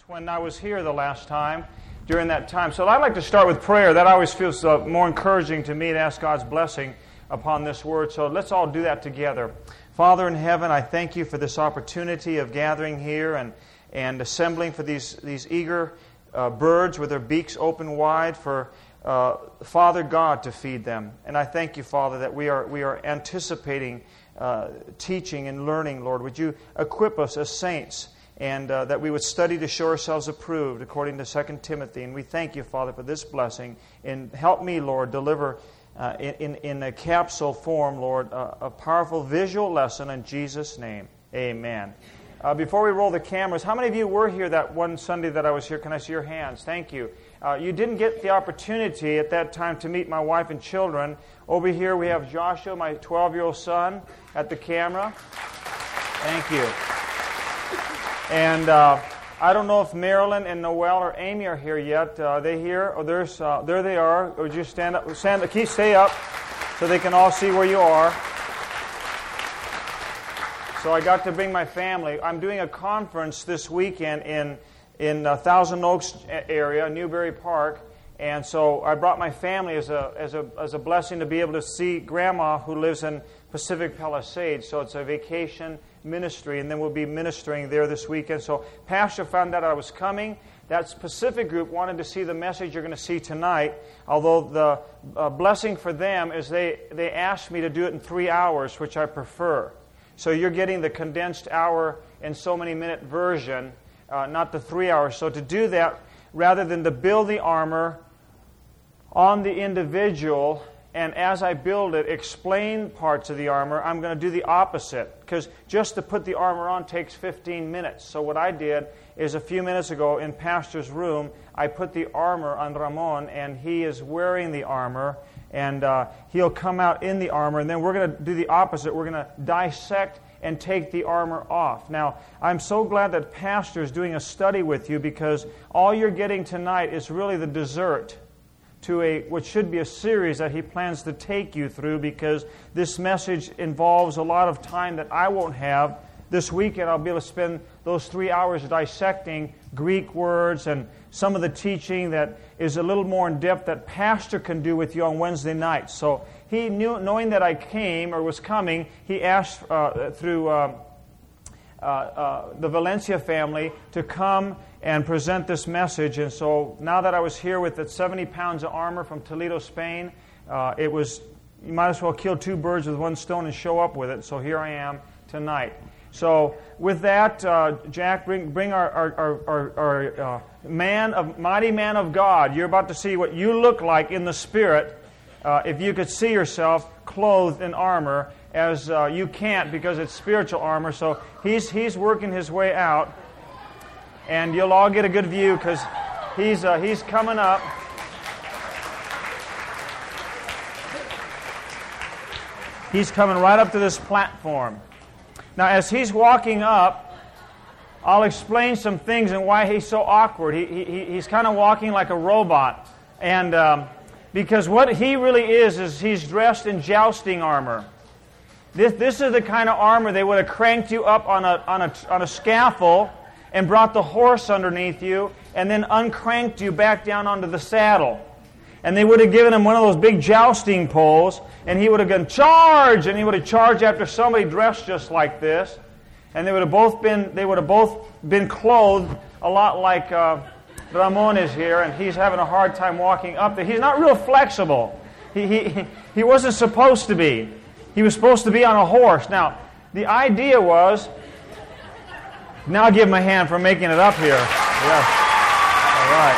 when I was here the last time, during that time. So I'd like to start with prayer. That always feels more encouraging to me to ask God's blessing upon this word. So let's all do that together. Father in heaven, I thank you for this opportunity of gathering here and assembling for these eager birds with their beaks open wide for Father God to feed them. And I thank you, Father, that we are anticipating teaching and learning, Lord. Would you equip us as saints, and that we would study to show ourselves approved according to 2 Timothy. And we thank you, Father, for this blessing. And help me, Lord, deliver in a capsule form, Lord, a powerful visual lesson in Jesus' name. Amen. Before we roll the cameras, how many of you were here that one Sunday that I was here? Can I see your hands? Thank you. You didn't get the opportunity at that time to meet my wife and children. Over here we have Joshua, my 12-year-old son, at the camera. Thank you. And I don't know if Marilyn and Noel or Amy are here yet. Are they here? Oh, there they are. Or just stand up. Stay up so they can all see where you are. So I got to bring my family. I'm doing a conference this weekend in Thousand Oaks area, Newberry Park. And so I brought my family as a blessing to be able to see Grandma, who lives in Pacific Palisades. So it's a vacation ministry, and then we'll be ministering there this weekend. So Pastor found out I was coming. That specific group wanted to see the message you're going to see tonight, although the blessing for them is they asked me to do it in 3 hours, which I prefer. So you're getting the condensed hour and so many minute version, not the 3 hours. So to do that, rather than to build the armor on the individual, and as I build it, explain parts of the armor, I'm going to do the opposite. Because just to put the armor on takes 15 minutes. So what I did is a few minutes ago in Pastor's room, I put the armor on Ramon, and he is wearing the armor, and he'll come out in the armor, and then we're going to do the opposite. We're going to dissect and take the armor off. Now, I'm so glad that Pastor is doing a study with you, because all you're getting tonight is really the dessert to what should be a series that he plans to take you through, because this message involves a lot of time that I won't have. This weekend I'll be able to spend those 3 hours dissecting Greek words and some of the teaching that is a little more in depth that Pastor can do with you on Wednesday nights. So he knew, knowing that I came or was coming, he asked through the Valencia family to come and present this message. And so now that I was here with the 70 pounds of armor from Toledo, Spain, you might as well kill 2 birds with 1 stone and show up with it. So here I am tonight. So with that, Jack, bring our mighty man of God. You're about to see what you look like in the Spirit if you could see yourself clothed in armor, as you can't because it's spiritual armor. So he's working his way out. And you'll all get a good view because he's coming up. He's coming right up to this platform. Now, as he's walking up, I'll explain some things and why he's so awkward. He's kind of walking like a robot. And because what he really is he's dressed in jousting armor. This is the kind of armor they would have cranked you up on a scaffold and brought the horse underneath you, and then uncranked you back down onto the saddle. And they would have given him one of those big jousting poles, and he would have gone, charge! And he would have charged after somebody dressed just like this. And they would have both been clothed a lot like Ramon is here, and he's having a hard time walking up there. He's not real flexible. He wasn't supposed to be. He was supposed to be on a horse. Now, the idea was, now give him a hand for making it up here. Yes. All right.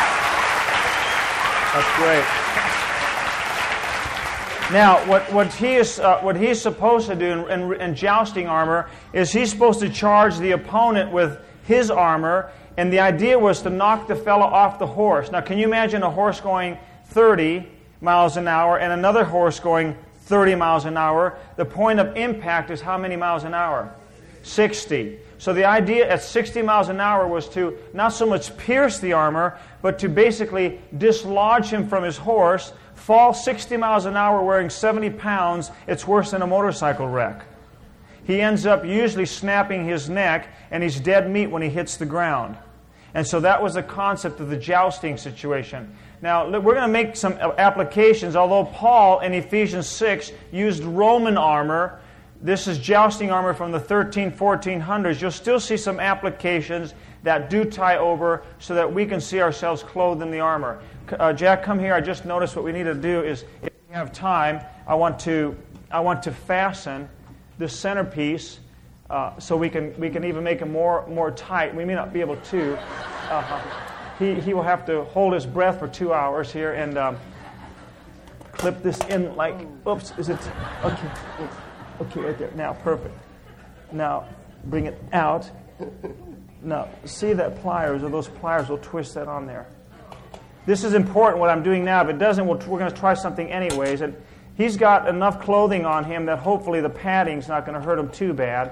That's great. Now, what he's supposed to do in jousting armor is he's supposed to charge the opponent with his armor, and the idea was to knock the fellow off the horse. Now, can you imagine a horse going 30 miles an hour and another horse going 30 miles an hour? The point of impact is how many miles an hour? 60. So the idea at 60 miles an hour was to not so much pierce the armor, but to basically dislodge him from his horse, fall 60 miles an hour wearing 70 pounds. It's worse than a motorcycle wreck. He ends up usually snapping his neck, and he's dead meat when he hits the ground. And so that was the concept of the jousting situation. Now, we're going to make some applications. Although Paul in Ephesians 6 used Roman armor, this is jousting armor from the 1400s. You'll still see some applications that do tie over so that we can see ourselves clothed in the armor. Jack, come here. I just noticed what we need to do is, if we have time, I want to fasten this centerpiece so we can even make it more tight. We may not be able to. He will have to hold his breath for 2 hours here and clip this in like. Oops, is it okay? Okay, right there. Now, perfect. Now, bring it out. Now, see that pliers, or those pliers will twist that on there. This is important, what I'm doing now. If it doesn't, we're going to try something anyways. And he's got enough clothing on him that hopefully the padding's not going to hurt him too bad.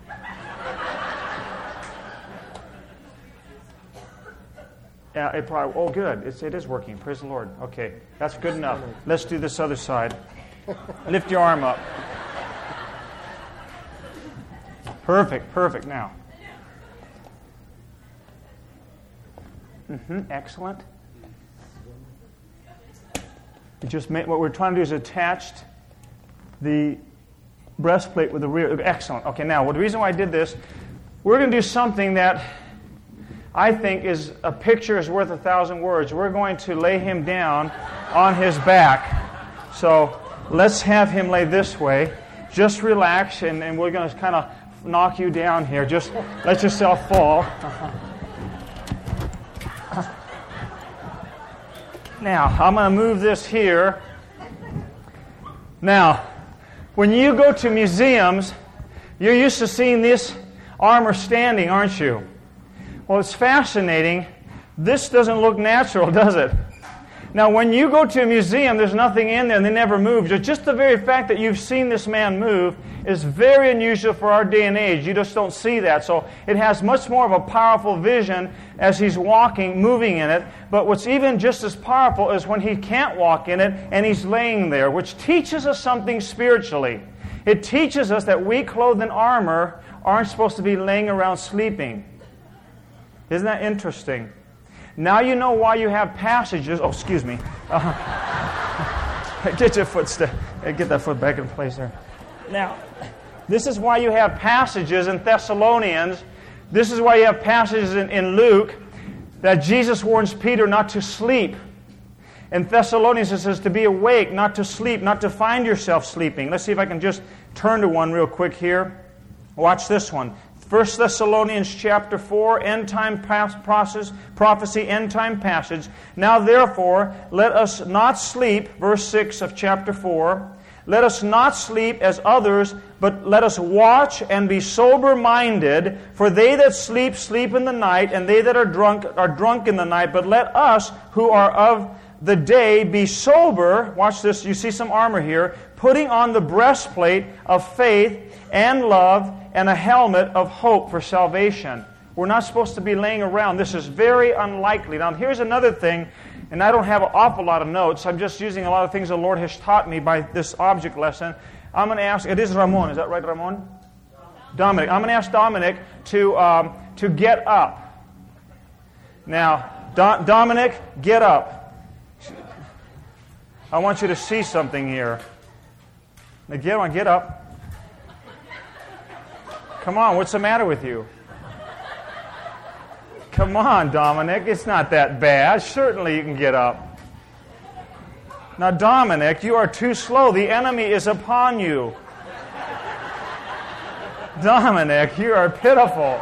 Yeah, it probably. Oh, good. It is working. Praise the Lord. Okay, that's good enough. Let's do this other side. Lift your arm up. Perfect. Now. Excellent. What we're trying to do is attach the breastplate with the rear. Excellent. Okay, now, the reason why I did this, we're going to do something that I think is a picture is worth 1,000 words. We're going to lay him down on his back. So let's have him lay this way. Just relax, and we're going to kind of knock you down here. Just let yourself fall. Now, I'm going to move this here. Now, when you go to museums, you're used to seeing this armor standing, aren't you? Well, it's fascinating. This doesn't look natural, does it? Now, when you go to a museum, there's nothing in there and they never move. Just the very fact that you've seen this man move is very unusual for our day and age. You just don't see that. So it has much more of a powerful vision as he's walking, moving in it. But what's even just as powerful is when he can't walk in it and he's laying there, which teaches us something spiritually. It teaches us that we clothed in armor aren't supposed to be laying around sleeping. Isn't that interesting? Now you know why you have passages. Oh, excuse me. Get your foot get that foot back in place there. Now, this is why you have passages in Thessalonians. This is why you have passages in Luke that Jesus warns Peter not to sleep. In Thessalonians it says to be awake, not to sleep, not to find yourself sleeping. Let's see if I can just turn to one real quick here. Watch this one. 1 Thessalonians chapter 4, end-time prophecy, end-time passage. Now therefore, let us not sleep, verse 6 of chapter 4, let us not sleep as others, but let us watch and be sober-minded. For they that sleep, sleep in the night, and they that are drunk in the night. But let us, who are of the day, be sober. Watch this, you see some armor here. Putting on the breastplate of faith and love, and a helmet of hope for salvation. We're not supposed to be laying around. This is very unlikely. Now, here's another thing, and I don't have an awful lot of notes. I'm just using a lot of things the Lord has taught me by this object lesson. I'm going to ask, it is Ramon, is that right, Ramon? Dominic. I'm going to ask Dominic to get up. Now, Dominic, get up. I want you to see something here. Now, get up. Come on, what's the matter with you? Come on, Dominic, it's not that bad. Certainly you can get up. Now, Dominic, you are too slow. The enemy is upon you. Dominic, you are pitiful.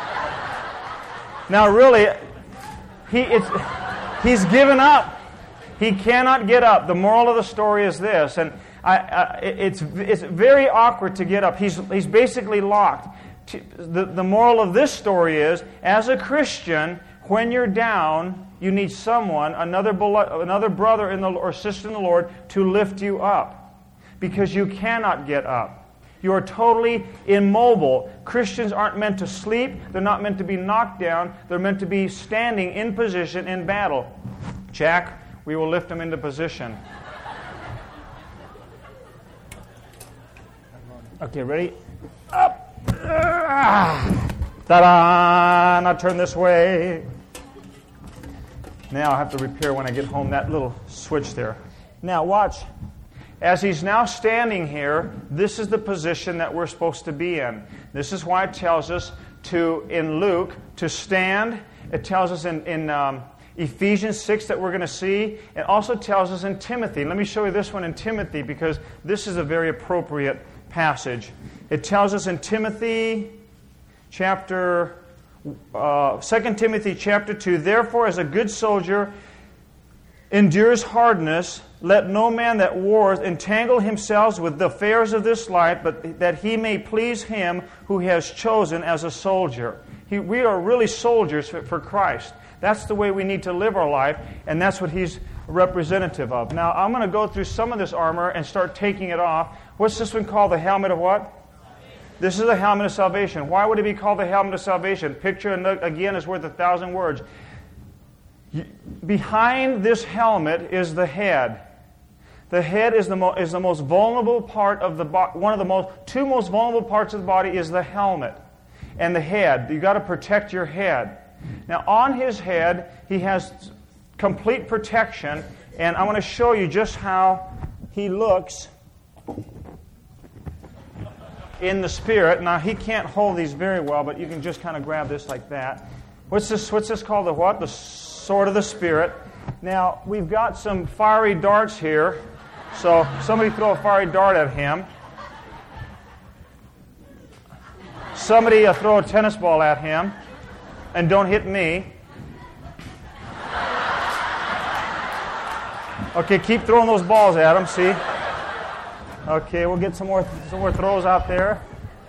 Now, really, he's given up. He cannot get up. The moral of the story is this, and it's very awkward to get up. He's basically locked. The moral of this story is, as a Christian, when you're down, you need someone, another brother or sister in the Lord, to lift you up, because you cannot get up. You are totally immobile. Christians aren't meant to sleep. They're not meant to be knocked down. They're meant to be standing in position in battle. Jack, we will lift them into position. Okay, ready? Up. Ta-da! Now turn this way. Now I have to repair when I get home that little switch there. Now watch. As he's now standing here, this is the position that we're supposed to be in. This is why it tells us in Luke, to stand. It tells us in Ephesians 6 that we're going to see. It also tells us in Timothy. Let me show you this one in Timothy because this is a very appropriate passage. It tells us in Timothy chapter 2 Timothy chapter 2, therefore as a good soldier endures hardness, let no man that wars entangle himself with the affairs of this life, but that he may please him who has chosen as a soldier. We are really soldiers for Christ. That's the way we need to live our life, and that's what he's representative of. Now, I'm going to go through some of this armor and start taking it off. What's this one called? The helmet of what? This is the helmet of salvation. Why would it be called the helmet of salvation? Picture, again, is worth 1,000 words. Behind this helmet is the head. The head is the most vulnerable part of the body. One of the two most vulnerable parts of the body is the helmet and the head. You've got to protect your head. Now, on his head, he has complete protection, and I want to show you just how he looks in the spirit. Now, he can't hold these very well, but you can just kind of grab this like that. What's this called? The what? The sword of the Spirit. Now, we've got some fiery darts here. So, somebody throw a fiery dart at him. Somebody throw a tennis ball at him. And don't hit me. Okay, keep throwing those balls at him, see? Okay, we'll get some more throws out there.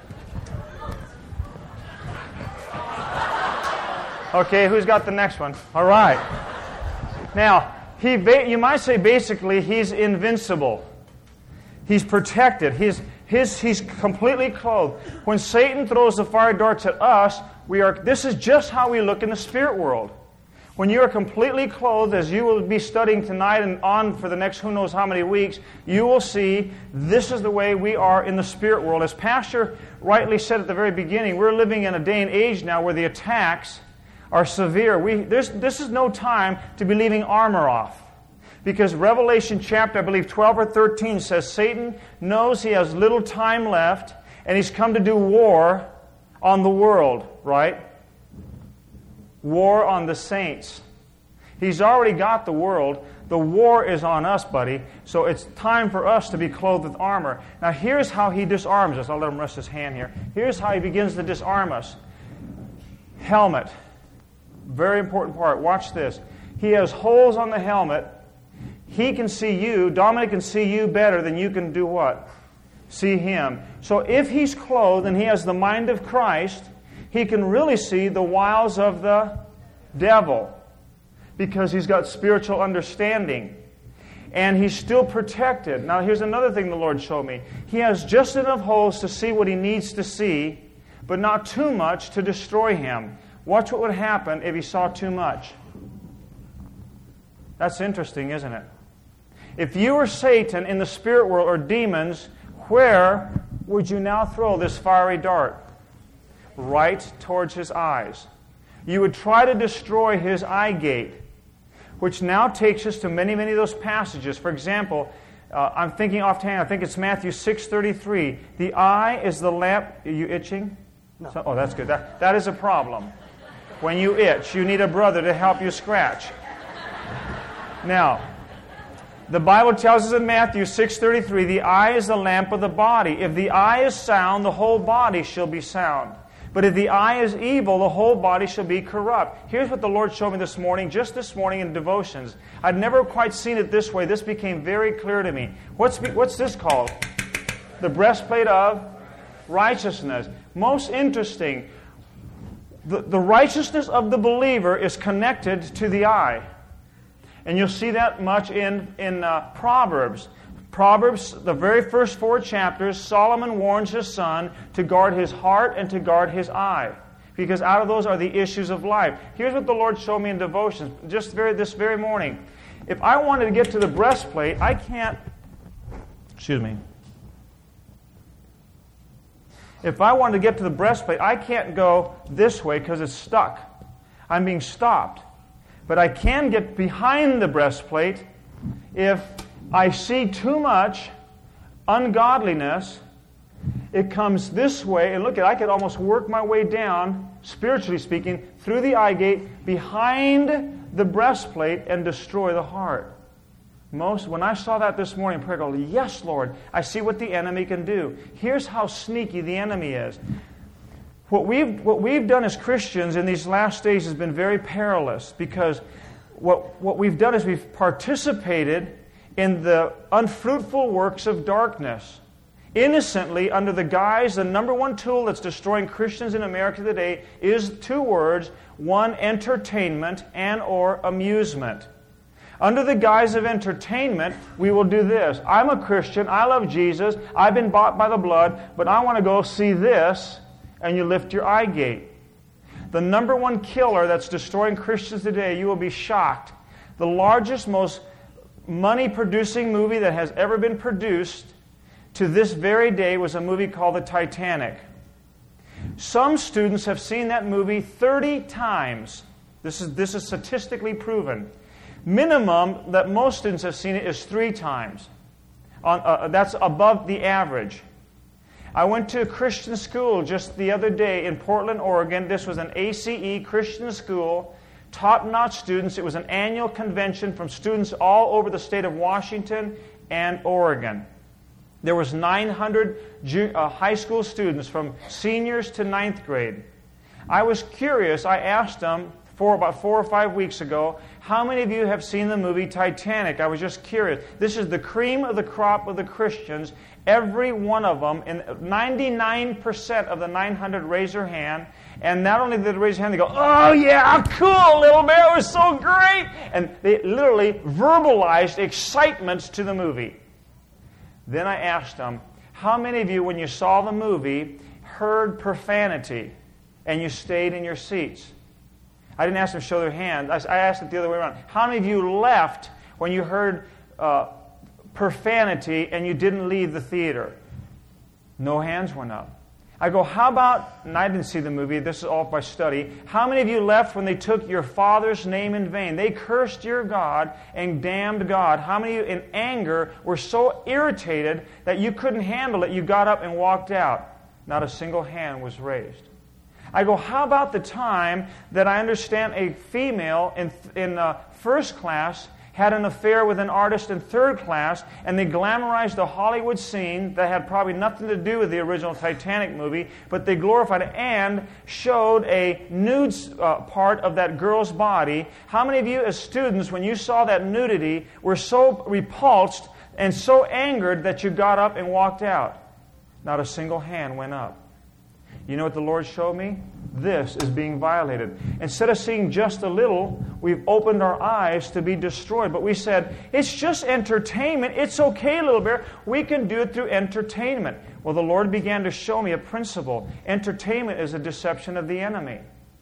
Okay, who's got the next one? All right. Now, you might say basically he's invincible. He's protected. He's completely clothed. When Satan throws the fire darts at us, this is just how we look in the spirit world. When you are completely clothed, as you will be studying tonight and on for the next who knows how many weeks, you will see this is the way we are in the spirit world. As Pastor rightly said at the very beginning, we're living in a day and age now where the attacks are severe. This is no time to be leaving armor off. Because Revelation chapter, I believe 12 or 13 says Satan knows he has little time left and he's come to do war on the world, right? War on the saints. He's already got the world. The war is on us, buddy. So it's time for us to be clothed with armor. Now here's how he disarms us. I'll let him rest his hand here. Here's how he begins to disarm us. Helmet. Very important part. Watch this. He has holes on the helmet. He can see you. Dominic can see you better than you can do what? See him. So if he's clothed and he has the mind of Christ, he can really see the wiles of the devil because he's got spiritual understanding. And he's still protected. Now here's another thing the Lord showed me. He has just enough holes to see what he needs to see, but not too much to destroy him. Watch what would happen if he saw too much. That's interesting, isn't it? If you were Satan in the spirit world or demons, where would you now throw this fiery dart? Right towards his eyes. You would try to destroy his eye gate, which now takes us to many, many of those passages. For example, I'm thinking offhand, I think it's Matthew 6:33. The eye is the lamp. Are you itching? No. Oh, that's good. That is a problem. When you itch, you need a brother to help you scratch. Now, the Bible tells us in Matthew 6:33, the eye is the lamp of the body. If the eye is sound, the whole body shall be sound. But if the eye is evil, the whole body shall be corrupt. Here's what the Lord showed me this morning, just this morning in devotions. I'd never quite seen it this way. This became very clear to me. What's this called? The breastplate of righteousness. Most interesting. The righteousness of the believer is connected to the eye. And you'll see that much in Proverbs. Proverbs, the very first 4 chapters, Solomon warns his son to guard his heart and to guard his eye. Because out of those are the issues of life. Here's what the Lord showed me in devotions just this very morning. If I wanted to get to the breastplate, I can't... If I wanted to get to the breastplate, I can't go this way because it's stuck. I'm being stopped. But I can get behind the breastplate if I see too much ungodliness. It comes this way, and look, I could almost work my way down, spiritually speaking, through the eye gate, behind the breastplate, and destroy the heart. When I saw that this morning, I go, yes, Lord, I see what the enemy can do. Here's how sneaky the enemy is. What we've done as Christians in these last days has been very perilous, because what we've done is we've participated in the unfruitful works of darkness, innocently, under the guise, the number one tool that's destroying Christians in America today is two words: one, entertainment, and or amusement. Under the guise of entertainment, we will do this. I'm a Christian, I love Jesus, I've been bought by the blood, but I want to go see this, and you lift your eye gate. The number one killer that's destroying Christians today, you will be shocked. The largest, most money-producing movie that has ever been produced to this very day was a movie called The Titanic. Some students have seen that movie 30 times. This is statistically proven. Minimum that most students have seen it is 3 times. That's above the average. I went to a Christian school just the other day in Portland, Oregon. This was an ACE Christian school, top-notch students. It was an annual convention from students all over the state of Washington and Oregon. There was 900 high school students from seniors to 9th grade. I was curious. I asked them about 4 or 5 weeks ago, how many of you have seen the movie Titanic? I was just curious. This is the cream of the crop of the Christians. Every one of them, and 99% of the 900 raise their hand. And not only did they raise their hand, they go, "Oh yeah, cool, Little Bear, it was so great!" And they literally verbalized excitements to the movie. Then I asked them, how many of you, when you saw the movie, heard profanity and you stayed in your seats? I didn't ask them to show their hand. I asked it the other way around. How many of you left when you heard profanity and you didn't leave the theater? No hands went up. I go, how about, and I didn't see the movie, this is all by study, how many of you left when they took your father's name in vain? They cursed your God and damned God. How many of you in anger were so irritated that you couldn't handle it, you got up and walked out? Not a single hand was raised. I go, how about the time that I understand a female in first class had an affair with an artist in third class, and they glamorized a Hollywood scene that had probably nothing to do with the original Titanic movie, but they glorified it and showed a nude part of that girl's body. How many of you as students, when you saw that nudity, were so repulsed and so angered that you got up and walked out? Not a single hand went up. You know what the Lord showed me? This is being violated. Instead of seeing just a little, we've opened our eyes to be destroyed. But we said, it's just entertainment. It's okay, Little Bear. We can do it through entertainment. Well, the Lord began to show me a principle. Entertainment is a deception of the enemy.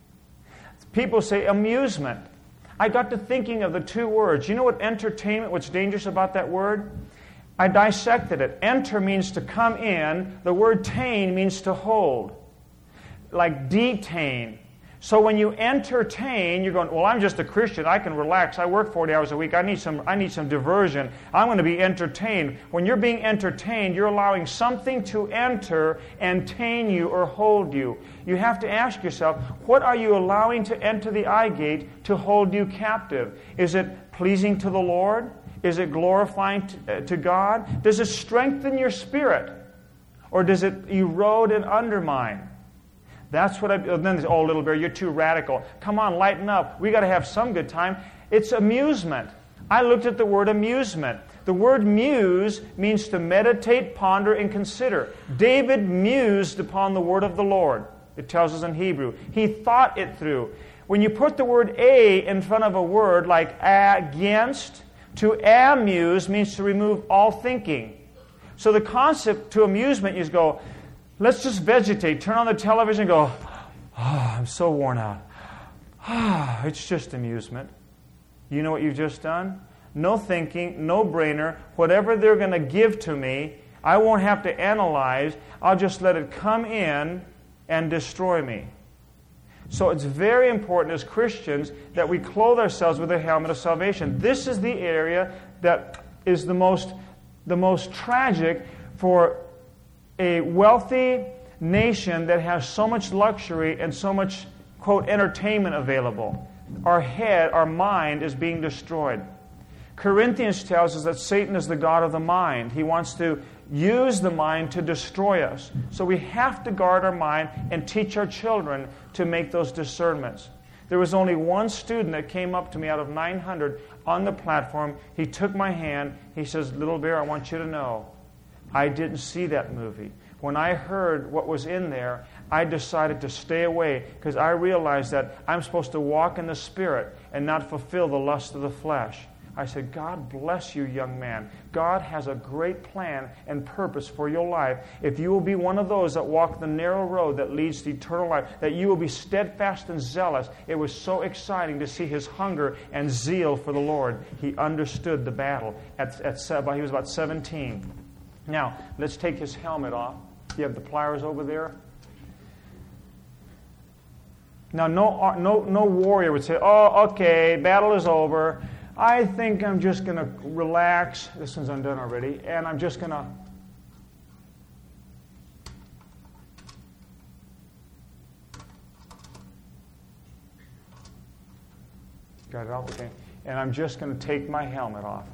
People say amusement. I got to thinking of the 2 words. You know what entertainment, what's dangerous about that word? I dissected it. Enter means to come in. The word tain means to hold. Like detain. So when you entertain, you're going, well, I'm just a Christian. I can relax. I work 40 hours a week. I need some diversion. I'm going to be entertained. When you're being entertained, you're allowing something to enter and tain you or hold you. You have to ask yourself, what are you allowing to enter the eye gate to hold you captive? Is it pleasing to the Lord? Is it glorifying to God? Does it strengthen your spirit? Or does it erode and undermine? That's what then they say, oh, Little Bear, you're too radical. Come on, lighten up. We got to have some good time. It's amusement. I looked at the word amusement. The word muse means to meditate, ponder, and consider. David mused upon the word of the Lord. It tells us in Hebrew. He thought it through. When you put the word a in front of a word like against, to amuse means to remove all thinking. So the concept to amusement is go, let's just vegetate. Turn on the television and go, I'm so worn out. It's just amusement. You know what you've just done? No thinking, no brainer. Whatever they're going to give to me, I won't have to analyze. I'll just let it come in and destroy me. So it's very important as Christians that we clothe ourselves with the helmet of salvation. This is the area that is the most tragic for a wealthy nation that has so much luxury and so much, quote, entertainment available. Our head, our mind is being destroyed. Corinthians tells us that Satan is the god of the mind. He wants to use the mind to destroy us. So we have to guard our mind and teach our children to make those discernments. There was only one student that came up to me out of 900 on the platform. He took my hand. He says, "Little Bear, I want you to know, I didn't see that movie. When I heard what was in there, I decided to stay away because I realized that I'm supposed to walk in the Spirit and not fulfill the lust of the flesh." I said, "God bless you, young man. God has a great plan and purpose for your life. If you will be one of those that walk the narrow road that leads to eternal life, that you will be steadfast and zealous." It was so exciting to see his hunger and zeal for the Lord. He understood the battle. He was about 17. Now, let's take his helmet off. You have the pliers over there. Now, no warrior would say, "Oh, okay, battle is over. I think I'm just going to relax." This one's undone already. And I'm just going to... Got it off? Okay. And I'm just going to take my helmet off.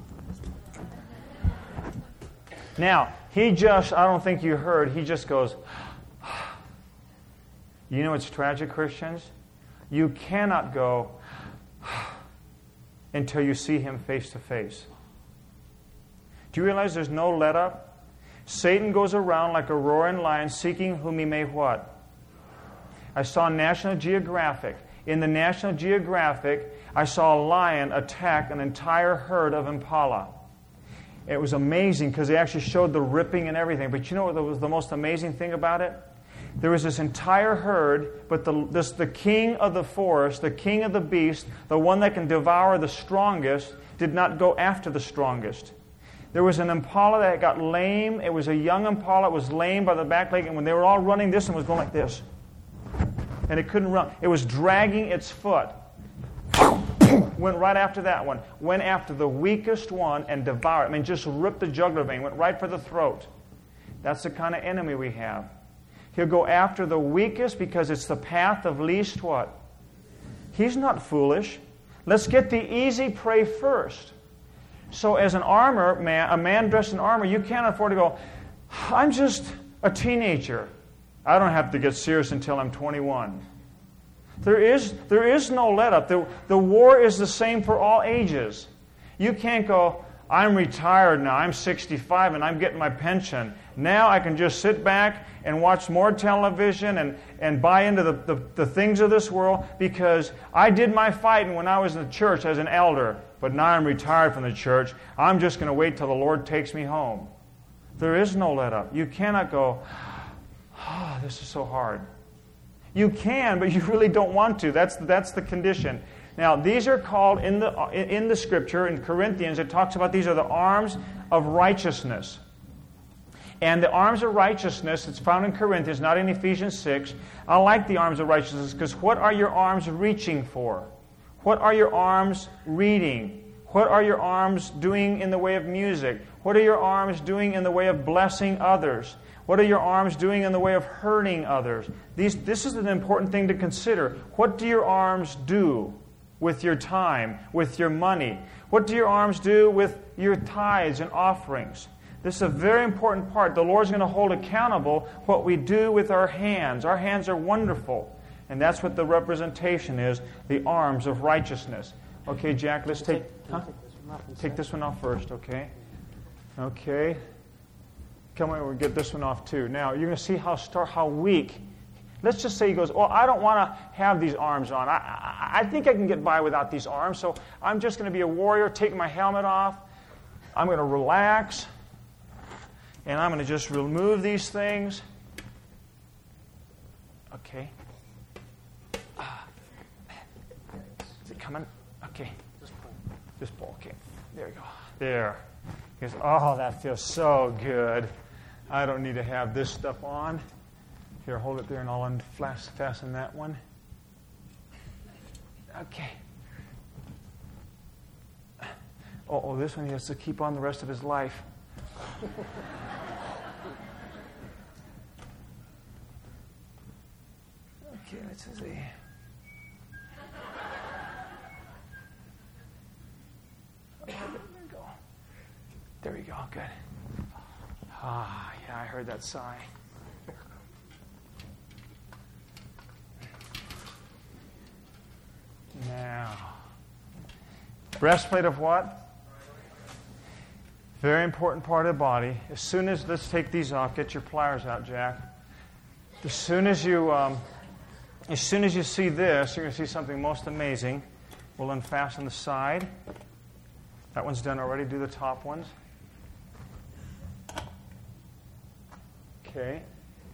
Now, I don't think you heard, he just goes, you know what's tragic, Christians? You cannot go until you see him face to face. Do you realize there's no let up? Satan goes around like a roaring lion seeking whom he may what? I saw National Geographic. In the National Geographic, I saw a lion attack an entire herd of impala. It was amazing because they actually showed the ripping and everything. But you know what was the most amazing thing about it? There was this entire herd, but the king of the forest, the king of the beast, the one that can devour the strongest, did not go after the strongest. There was an impala that got lame. It was a young impala. It was lame by the back leg. And when they were all running, this one was going like this. And it couldn't run. It was dragging its foot. Went right after that one. Went after the weakest one and devoured it. I mean, just ripped the jugular vein. Went right for the throat. That's the kind of enemy we have. He'll go after the weakest because it's the path of least what? He's not foolish. Let's get the easy prey first. So as an armor man, a man dressed in armor, you can't afford to go, "I'm just a teenager. I don't have to get serious until I'm 21. There is no let-up. The war is the same for all ages. You can't go, "I'm retired now. I'm 65 and I'm getting my pension. Now I can just sit back and watch more television and buy into the things of this world because I did my fighting when I was in the church as an elder, but now I'm retired from the church. I'm just going to wait till the Lord takes me home." There is no let-up. You cannot go, "Oh, this is so hard." You can, but you really don't want to. That's the condition. Now, these are called in the Scripture, in Corinthians, it talks about these are the arms of righteousness. And the arms of righteousness, it's found in Corinthians, not in Ephesians 6. I like the arms of righteousness because what are your arms reaching for? What are your arms reading? What are your arms doing in the way of music? What are your arms doing in the way of blessing others? What are your arms doing in the way of hurting others? This is an important thing to consider. What do your arms do with your time, with your money? What do your arms do with your tithes and offerings? This is a very important part. The Lord's going to hold accountable what we do with our hands. Our hands are wonderful. And that's what the representation is, the arms of righteousness. Okay, Jack, let's take this one off first, okay? Okay. Come on, we'll get this one off too. Now, you're going to see how weak. Let's just say he goes, "Oh, I don't want to have these arms on. I think I can get by without these arms, so I'm just going to be a warrior, take my helmet off. I'm going to relax, and I'm going to just remove these things." Okay. Is it coming? Okay. Just pull. Okay. There you go. There. He goes, "Oh, that feels so good. I don't need to have this stuff on." Here, hold it there and I'll fasten that one. Okay. Oh, this one he has to keep on the rest of his life. Okay, let's see. There we go, good. Ah, yeah, I heard that sigh. Now, breastplate of what? Very important part of the body. As soon as, let's take these off. Get your pliers out, Jack. As soon as you see this, you're going to see something most amazing. We'll unfasten the side. That one's done already. Do the top ones. Okay.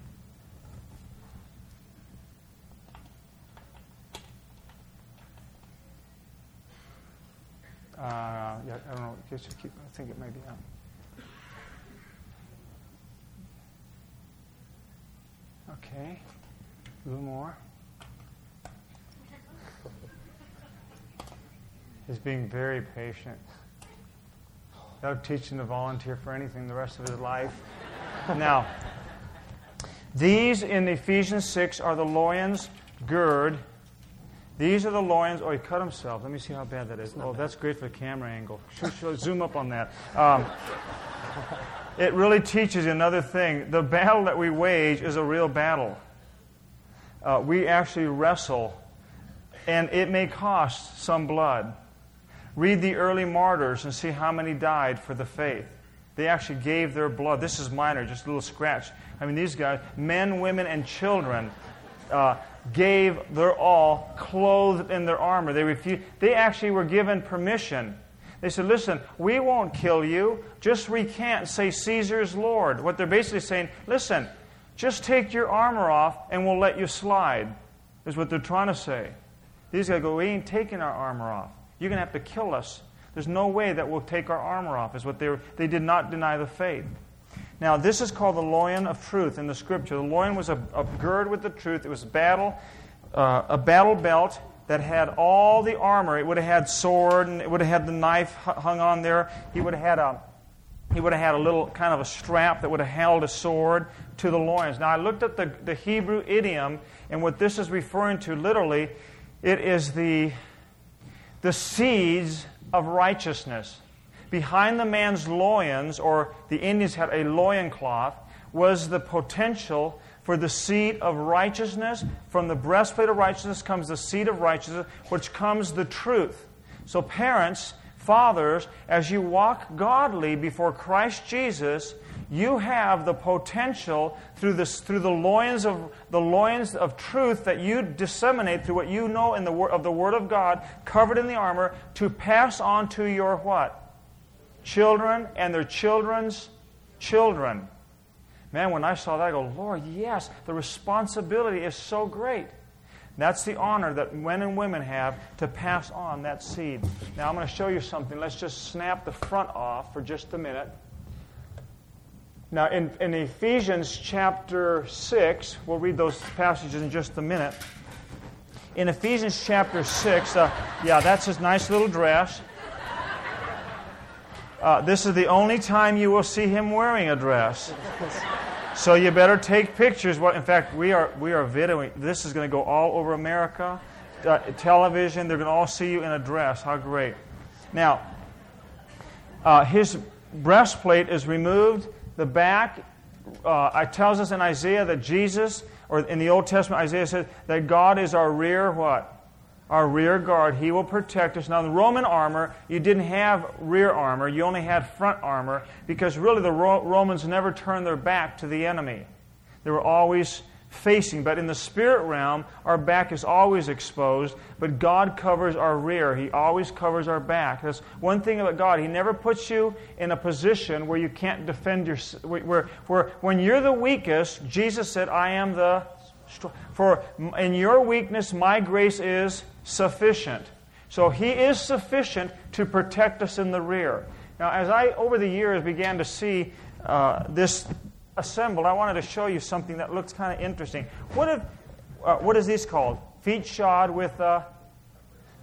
Yeah, I don't know. Just keep. I think it may be up. Okay. A little more. He's being very patient. Without teaching to volunteer for anything the rest of his life. Now, these in Ephesians 6 are the loins gird. These are the loins. Oh, he cut himself. Let me see how bad that is. Oh, that's great for the camera angle. Zoom up on that. It really teaches you another thing. The battle that we wage is a real battle. We actually wrestle, and it may cost some blood. Read the early martyrs and see how many died for the faith. They actually gave their blood. This is minor, just a little scratch. I mean, these guys, men, women, and children, gave their all, clothed in their armor. They refused. They actually were given permission. They said, listen, we won't kill you. Just recant, say Caesar's Lord. What they're basically saying, listen, just take your armor off and we'll let you slide, is what they're trying to say. These guys go, we ain't taking our armor off. You're going to have to kill us. There's no way that we'll take our armor off, is what they did not deny the faith. Now, this is called the loin of truth in the Scripture. The loin was a gird with the truth. It was a battle belt that had all the armor. It would have had sword, and it would have had the knife hung on there. He would have had a little kind of a strap that would have held a sword to the loins. Now, I looked at the Hebrew idiom, and what this is referring to, literally, it is the seeds of righteousness. Behind the man's loins, or the Indians had a loincloth, was the potential for the seed of righteousness. From the breastplate of righteousness comes the seed of righteousness, which comes the truth. So parents, fathers, as you walk godly before Christ Jesus, you have the potential through the loins of truth that you disseminate through what you know in the of the Word of God, covered in the armor, to pass on to your what? Children and their children's children. Man, when I saw that, I go, Lord, yes, the responsibility is so great. That's the honor that men and women have to pass on that seed. Now, I'm going to show you something. Let's just snap the front off for just a minute. Now, in Ephesians chapter 6, we'll read those passages in just a minute. In Ephesians chapter 6, that's his nice little dress. This is the only time you will see him wearing a dress. So you better take pictures. Well, in fact, we are videoing. This is going to go all over America. Television, they're going to all see you in a dress. How great. Now, his breastplate is removed. The back, it tells us in Isaiah that Jesus, or in the Old Testament, Isaiah says that God is our rear what? Our rear guard. He will protect us. Now, in the Roman armor, you didn't have rear armor. You only had front armor because really the Romans never turned their back to the enemy. They were always facing. But in the spirit realm, our back is always exposed, but God covers our rear. He always covers our back. That's one thing about God. He never puts you in a position where you can't defend yourself. Where when you're the weakest, Jesus said, I am the strong. For in your weakness, my grace is sufficient. So He is sufficient to protect us in the rear. Now, as I, over the years, began to see this assembled, I wanted to show you something that looks kind of interesting. What is this called? Feet shod with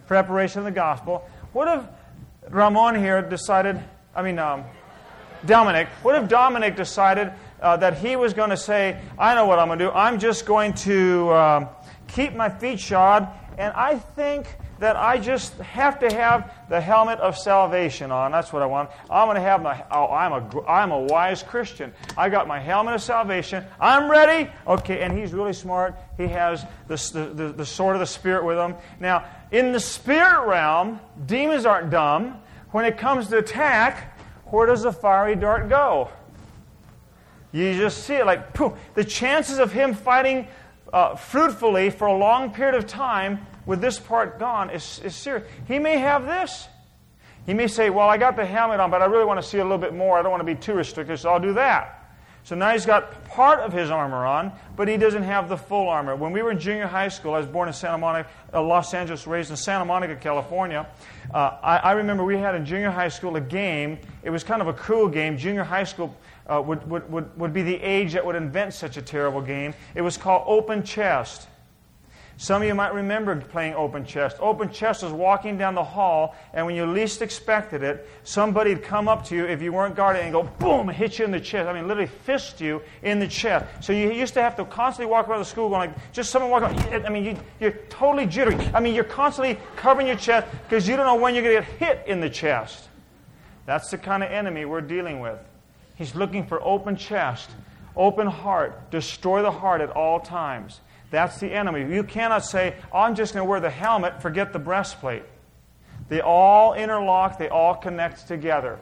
preparation of the gospel. What if Ramon here decided, Dominic, what if Dominic decided that he was going to say, I know what I'm going to do. I'm just going to keep my feet shod, and I think that I just have to have the helmet of salvation on. That's what I want. I'm going to have I'm a wise Christian. I got my helmet of salvation. I'm ready. Okay, and he's really smart. He has the sword of the Spirit with him. Now, in the spirit realm, demons aren't dumb. When it comes to attack, where does the fiery dart go? You just see it like, poof. The chances of him fighting fruitfully for a long period of time with this part gone is serious. He may have this. He may say, well, I got the helmet on, but I really want to see a little bit more. I don't want to be too restricted, so I'll do that. So now he's got part of his armor on, but he doesn't have the full armor. When we were in junior high school, I was born in Santa Monica, Los Angeles, raised in Santa Monica, California. I remember we had in junior high school a game. It was kind of a cruel game. Junior high school would be the age that would invent such a terrible game. It was called Open Chest. Some of you might remember playing Open Chest. Open Chest was walking down the hall, and when you least expected it, somebody would come up to you if you weren't guarded and go, boom, and hit you in the chest. Literally fist you in the chest. So you used to have to constantly walk around the school going like, just someone walking around. You're totally jittery. You're constantly covering your chest because you don't know when you're going to get hit in the chest. That's the kind of enemy we're dealing with. He's looking for open chest, open heart, destroy the heart at all times. That's the enemy. You cannot say, I'm just going to wear the helmet, forget the breastplate. They all interlock, they all connect together.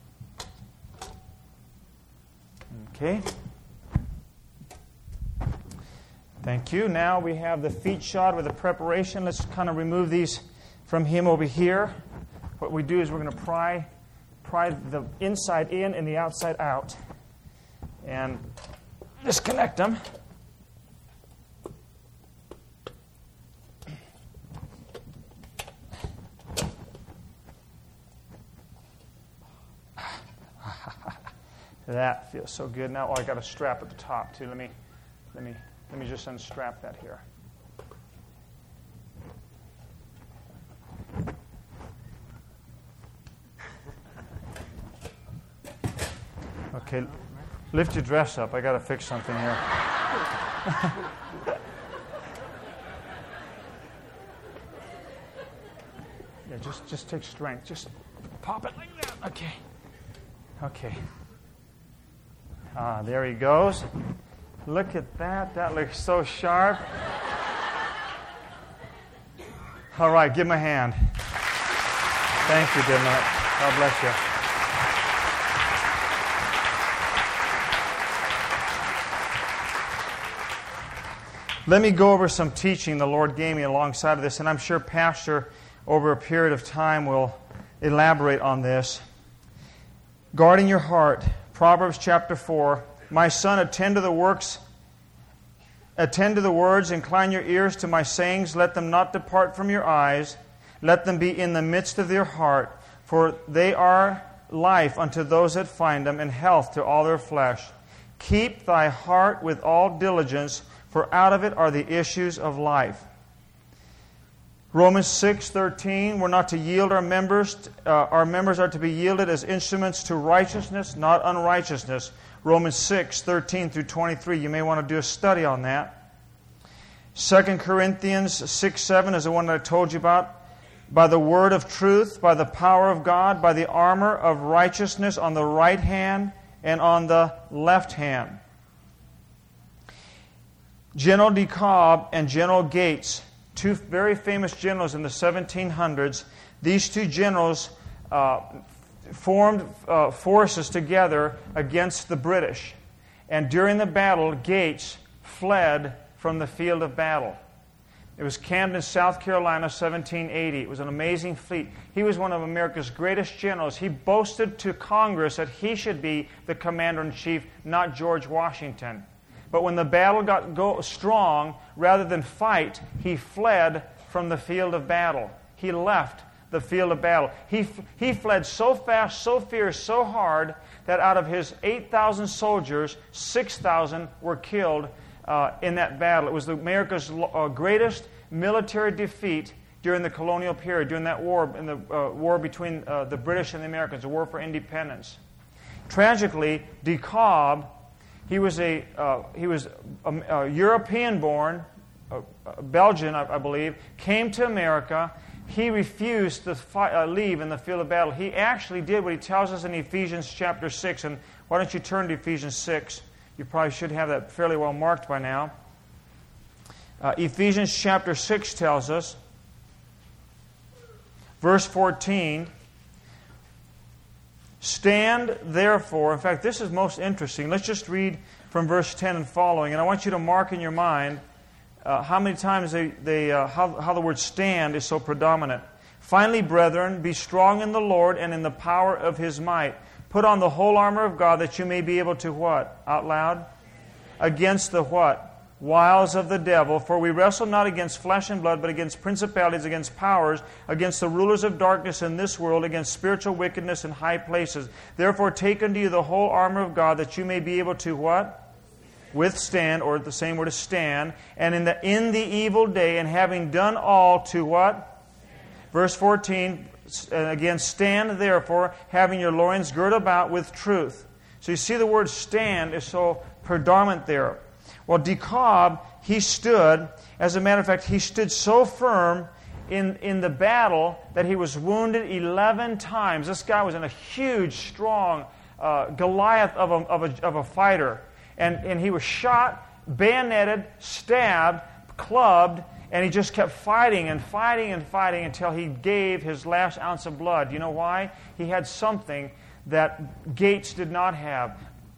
Okay. Thank you. Now we have the feet shod with the preparation. Let's kind of remove these from him over here. What we do is we're going to pry the inside in and the outside out. And disconnect them. That feels so good. Now, I got a strap at the top too. Let me just unstrap that here. Okay, lift your dress up. I got to fix something here. Yeah, just take strength. Just pop it like that. Okay. There he goes. Look at that. That looks so sharp. All right, give him a hand. Thank you, dear Matt. God bless you. Let me go over some teaching the Lord gave me alongside of this, and I'm sure Pastor, over a period of time, will elaborate on this. Guarding your heart. Proverbs chapter 4. My son, attend to the words, incline your ears to my sayings, let them not depart from your eyes, let them be in the midst of your heart, for they are life unto those that find them, and health to all their flesh. Keep thy heart with all diligence, for out of it are the issues of life. Romans 6:13, we're not to yield our members are to be yielded as instruments to righteousness, not unrighteousness. Romans 6:13 through 23, you may want to do a study on that. 2 Corinthians 6:7 is the one that I told you about. By the word of truth, by the power of God, by the armor of righteousness on the right hand and on the left hand. General DeKalb and General Gates, two very famous generals in the 1700s, these two generals formed forces together against the British. And during the battle, Gates fled from the field of battle. It was Camden, South Carolina, 1780. It was an amazing feat. He was one of America's greatest generals. He boasted to Congress that he should be the commander-in-chief, not George Washington. But when the battle got strong, rather than fight, he fled from the field of battle. He left the field of battle. He fled so fast, so fierce, so hard, that out of his 8,000 soldiers, 6,000 were killed in that battle. It was America's greatest military defeat during the colonial period, during that war, in the war between the British and the Americans, the war for independence. Tragically, DeKalb, he was a European-born, Belgian, I believe, came to America. He refused to leave in the field of battle. He actually did what he tells us in Ephesians chapter 6. And why don't you turn to Ephesians 6? You probably should have that fairly well marked by now. Ephesians chapter 6 tells us, verse 14, stand therefore. In fact, this is most interesting. Let's just read from verse 10 and following. And I want you to mark in your mind how many times how the word stand is so predominant. Finally, brethren, be strong in the Lord and in the power of His might. Put on the whole armor of God that you may be able to what? Out loud? Against the what? Wiles of the devil. For we wrestle not against flesh and blood, but against principalities, against powers, against the rulers of darkness in this world, against spiritual wickedness in high places. Therefore take unto you the whole armor of God that you may be able to what? Withstand, or the same word is stand. And in the evil day, and having done all to what? Verse 14, again, stand therefore, having your loins girt about with truth. So you see the word stand is so predominant there. Well, DeKalb, he stood, as a matter of fact, he stood so firm in the battle that he was wounded 11 times. This guy was in a huge, strong Goliath of a fighter. And he was shot, bayoneted, stabbed, clubbed, and he just kept fighting and fighting and fighting until he gave his last ounce of blood. You know why? He had something that Gates did not have.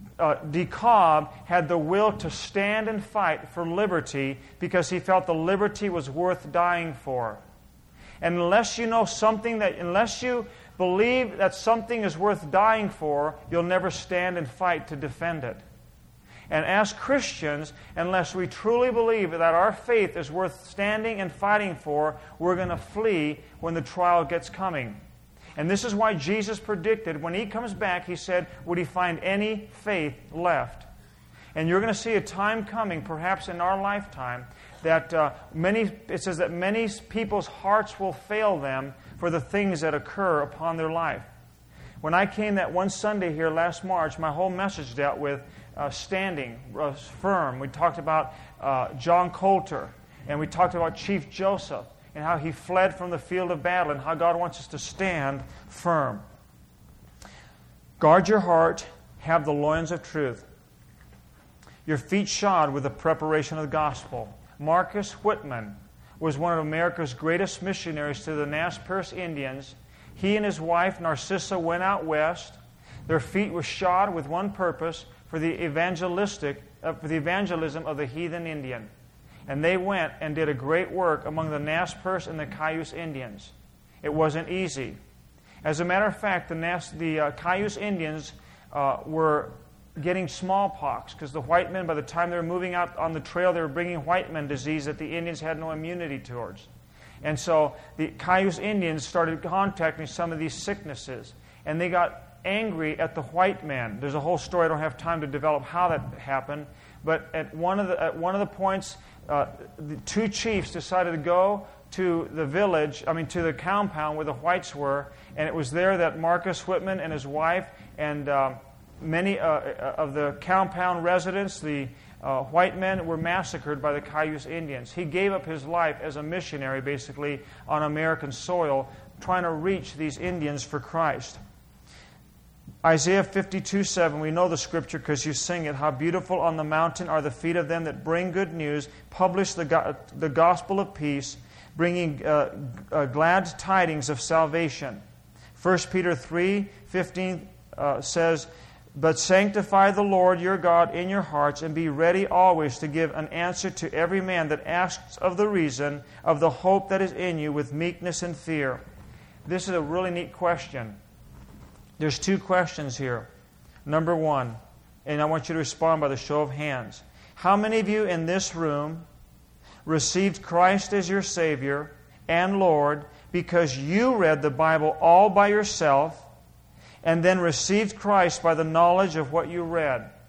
DeKalb had the will to stand and fight for liberty because he felt the liberty was worth dying for. And unless you know something unless you believe that something is worth dying for, you'll never stand and fight to defend it. And as Christians, unless we truly believe that our faith is worth standing and fighting for, we're going to flee when the trial gets coming. And this is why Jesus predicted, when He comes back, He said, would He find any faith left? And you're going to see a time coming, perhaps in our lifetime, that it says that many people's hearts will fail them for the things that occur upon their life. When I came that one Sunday here last March, my whole message dealt with standing firm. We talked about John Coulter, and we talked about Chief Joseph, and how he fled from the field of battle, and how God wants us to stand firm. Guard your heart, have the loins of truth. Your feet shod with the preparation of the gospel. Marcus Whitman was one of America's greatest missionaries to the Nez Perce Indians. He and his wife, Narcissa, went out west. Their feet were shod with one purpose, for the evangelism of the heathen Indian. And they went and did a great work among the Nez Perce and the Cayuse Indians. It wasn't easy. As a matter of fact, the Cayuse Indians were getting smallpox because the white men, by the time they were moving out on the trail, they were bringing white men disease that the Indians had no immunity towards. And so the Cayuse Indians started contacting some of these sicknesses, and they got angry at the white men. There's a whole story. I don't have time to develop how that happened. But at one of the points, the two chiefs decided to go to the compound where the whites were, and it was there that Marcus Whitman and his wife and many of the compound residents, the white men, were massacred by the Cayuse Indians. He gave up his life as a missionary, basically, on American soil, trying to reach these Indians for Christ. Isaiah 52:7, we know the scripture because you sing it. How beautiful on the mountain are the feet of them that bring good news, publish the gospel of peace, bringing glad tidings of salvation. 1 Peter 3:15 says, but sanctify the Lord your God in your hearts, and be ready always to give an answer to every man that asks of the reason of the hope that is in you with meekness and fear. This is a really neat question. There's two questions here. Number one, and I want you to respond by the show of hands. How many of you in this room received Christ as your Savior and Lord because you read the Bible all by yourself and then received Christ by the knowledge of what you read?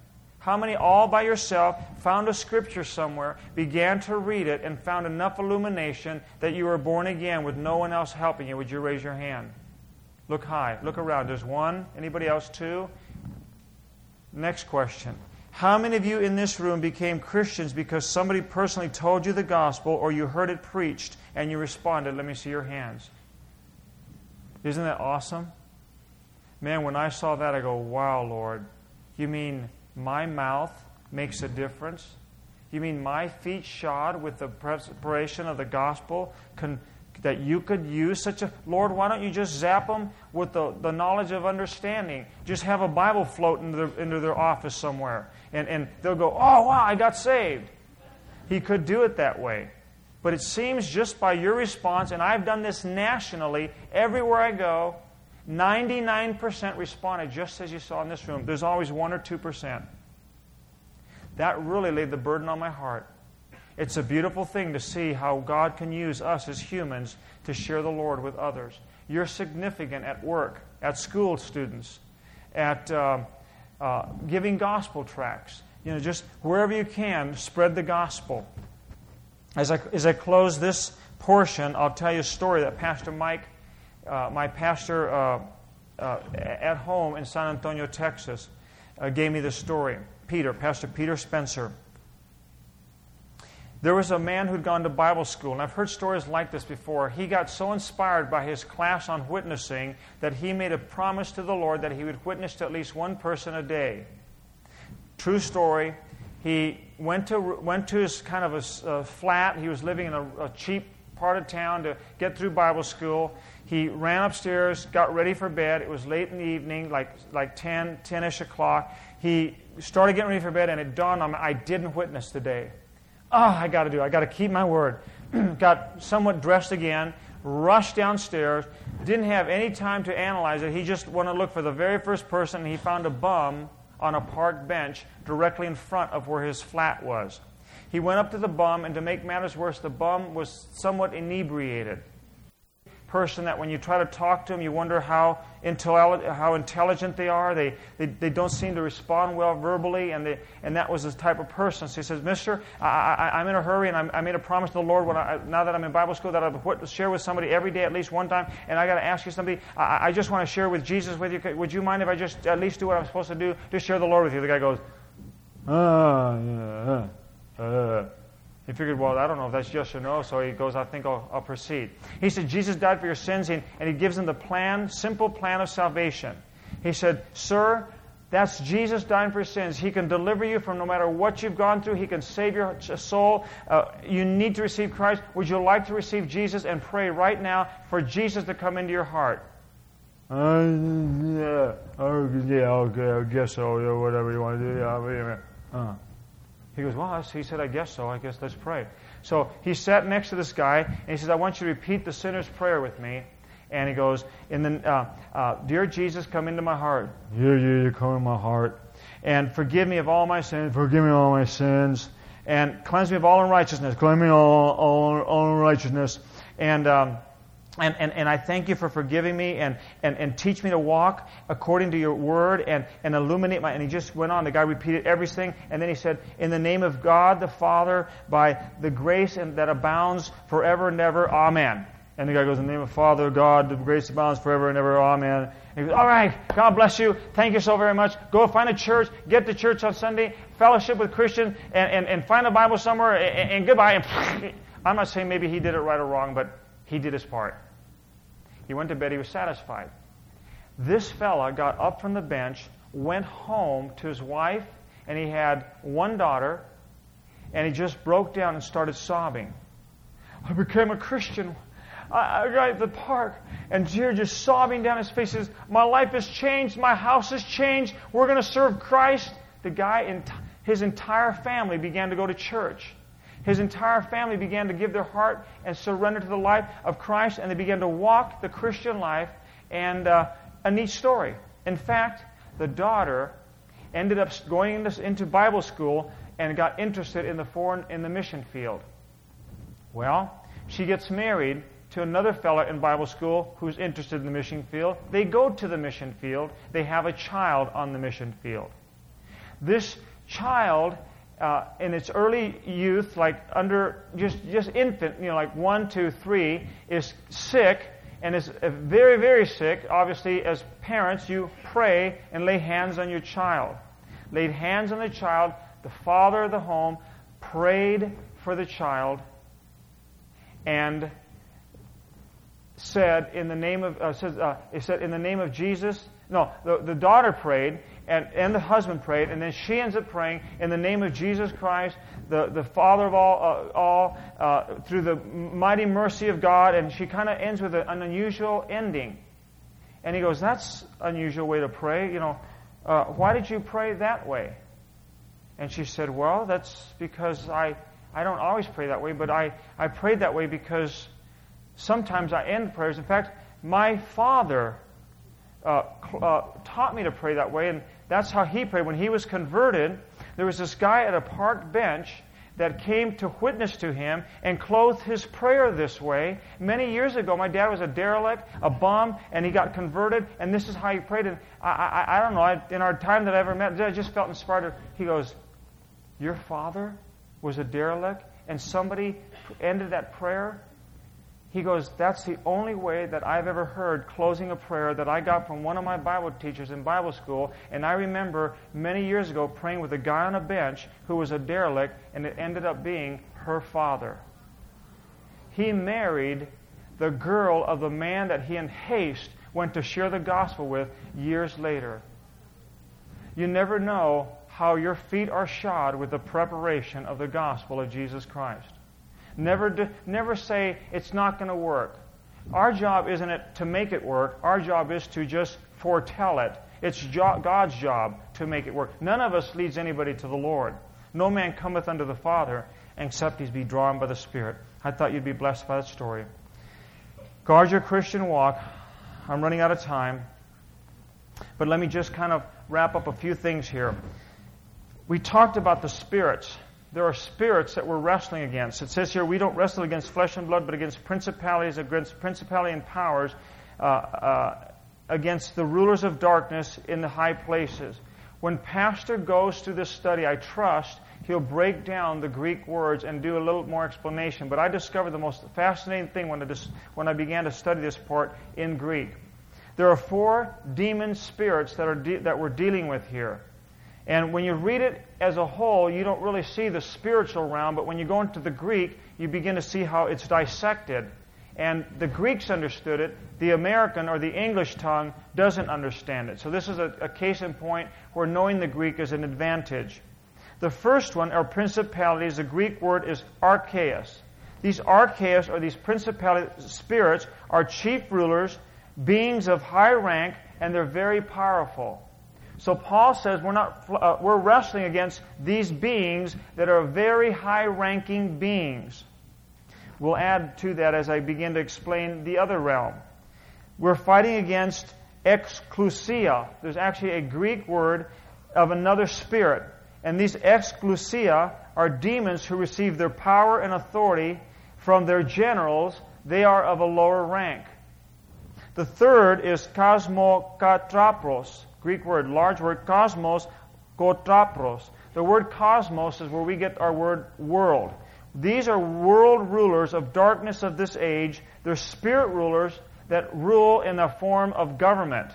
How many all by yourself found a scripture somewhere, began to read it, and found enough illumination that you were born again with no one else helping you? Would you raise your hand? Look high. Look around. There's one. Anybody else? Two? Next question. How many of you in this room became Christians because somebody personally told you the gospel or you heard it preached and you responded? Let me see your hands. Isn't that awesome? Man, when I saw that, I go, wow, Lord. You mean my mouth makes a difference? You mean my feet shod with the preparation of the gospel that you could use such a... Lord, why don't you just zap them with the knowledge of understanding? Just have a Bible float into their office somewhere. And they'll go, oh, wow, I got saved. He could do it that way. But it seems just by your response, and I've done this nationally, everywhere I go, 99% responded just as you saw in this room. There's always 1 or 2%. That really laid the burden on my heart. It's a beautiful thing to see how God can use us as humans to share the Lord with others. You're significant at work, at school students, at giving gospel tracts. Just wherever you can, spread the gospel. As I close this portion, I'll tell you a story that Pastor Mike, my pastor at home in San Antonio, Texas, gave me this story. Pastor Peter Spencer. There was a man who'd gone to Bible school, and I've heard stories like this before. He got so inspired by his class on witnessing that he made a promise to the Lord that he would witness to at least one person a day. True story. He went to his kind of a flat. He was living in a cheap part of town to get through Bible school. He ran upstairs, got ready for bed. It was late in the evening, like 10-ish o'clock. He started getting ready for bed, and it dawned on him, I didn't witness today. I got to keep my word. Got somewhat dressed again, rushed downstairs, didn't have any time to analyze it. He just wanted to look for the very first person, and he found a bum on a park bench directly in front of where his flat was. He went up to the bum, and to make matters worse, the bum was somewhat inebriated. Person that when you try to talk to them, you wonder how intelligent they are. They don't seem to respond well verbally, and that was the type of person. So he says, Mister, I'm in a hurry, and I made a promise to the Lord now that I'm in Bible school that I'll share with somebody every day at least one time, and I got to ask you something. I just want to share with Jesus with you. Would you mind if I just at least do what I'm supposed to do to share the Lord with you? The guy goes, He figured, well, I don't know if that's yes or no, so he goes, I think I'll proceed. He said, Jesus died for your sins, and he gives him the simple plan of salvation. He said, sir, that's Jesus dying for your sins. He can deliver you from no matter what you've gone through. He can save your soul. You need to receive Christ. Would you like to receive Jesus and pray right now for Jesus to come into your heart? Yeah, okay, I guess so. Yeah, whatever you want to do. He goes, well, he said, I guess so. I guess let's pray. So he sat next to this guy, and he says, I want you to repeat the sinner's prayer with me. And he goes, Dear Jesus, come into my heart. Yeah, come in my heart. And forgive me of all my sins. Forgive me all my sins. And cleanse me of all unrighteousness. Cleanse me of all unrighteousness. And I thank you for forgiving me and teach me to walk according to your word and illuminate my... And he just went on. The guy repeated everything. And then he said, in the name of God the Father, by the grace that abounds forever and ever, amen. And the guy goes, in the name of Father, God, the grace abounds forever and ever, amen. And he goes, all right, God bless you. Thank you so very much. Go find a church. Get to church on Sunday. Fellowship with Christians. And find a Bible somewhere. And goodbye. And I'm not saying maybe he did it right or wrong, but he did his part. He went to bed. He was satisfied. This fella got up from the bench, went home to his wife, and he had one daughter, and he just broke down and started sobbing. I became a Christian. I got at the park, and tears just sobbing down his face. He says, my life has changed. My house has changed. We're going to serve Christ. The guy, his entire family began to go to church. His entire family began to give their heart and surrender to the life of Christ, and they began to walk the Christian life. And a neat story. In fact, the daughter ended up going into Bible school and got interested in the mission field. Well, she gets married to another fella in Bible school who's interested in the mission field. They go to the mission field. They have a child on the mission field. This child in its early youth, like under just infant, like 1, 2, 3, is sick and is very, very sick, obviously as parents, you pray and lay hands on your child. Laid hands on the child. The father of the home prayed for the child and said, in the name of Jesus. No, the daughter prayed and the husband prayed, and then she ends up praying in the name of Jesus Christ, the Father of all, through the mighty mercy of God, and she kind of ends with an unusual ending. And he goes, "That's an unusual way to pray. Why did you pray that way?" And she said, "Well, that's because I don't always pray that way, but I prayed that way because sometimes I end prayers. In fact, my father taught me to pray that way, and that's how he prayed. When he was converted, there was this guy at a park bench that came to witness to him and clothed his prayer this way. Many years ago, my dad was a derelict, a bum, and he got converted, and this is how he prayed. And I don't know, in our time that I ever met, I just felt inspired. He goes, "Your father was a derelict, and somebody ended that prayer?" He goes, "That's the only way that I've ever heard closing a prayer that I got from one of my Bible teachers in Bible school. And I remember many years ago praying with a guy on a bench who was a derelict, and it ended up being her father." He married the girl of the man that he in haste went to share the gospel with years later. You never know how your feet are shod with the preparation of the gospel of Jesus Christ. Never say it's not going to work. Our job isn't it to make it work. Our job is to just foretell it. It's God's job to make it work. None of us leads anybody to the Lord. No man cometh unto the Father except he be drawn by the Spirit. I thought you'd be blessed by that story. Guard your Christian walk. I'm running out of time. But let me just kind of wrap up a few things here. We talked about the spirits. There are spirits that we're wrestling against. It says here, we don't wrestle against flesh and blood, but against principalities, against principality and powers, against the rulers of darkness in the high places. When Pastor goes through this study, I trust he'll break down the Greek words and do a little more explanation. But I discovered the most fascinating thing when I began to study this part in Greek. There are 4 demon spirits that we're dealing with here. And when you read it as a whole, you don't really see the spiritual realm, but when you go into the Greek, you begin to see how it's dissected. And the Greeks understood it. The American or the English tongue doesn't understand it. So this is a case in point where knowing the Greek is an advantage. The first one are principalities. The Greek word is archaeus. These archaeus, or these principality spirits, are chief rulers, beings of high rank, and they're very powerful. So Paul says we're wrestling against these beings that are very high-ranking beings. We'll add to that as I begin to explain the other realm. We're fighting against exousia. There's actually a Greek word of another spirit. And these exousia are demons who receive their power and authority from their generals. They are of a lower rank. The third is kosmokatropos. Greek word, large word, cosmos, kotropos. The word cosmos is where we get our word world. These are world rulers of darkness of this age. They're spirit rulers that rule in the form of government.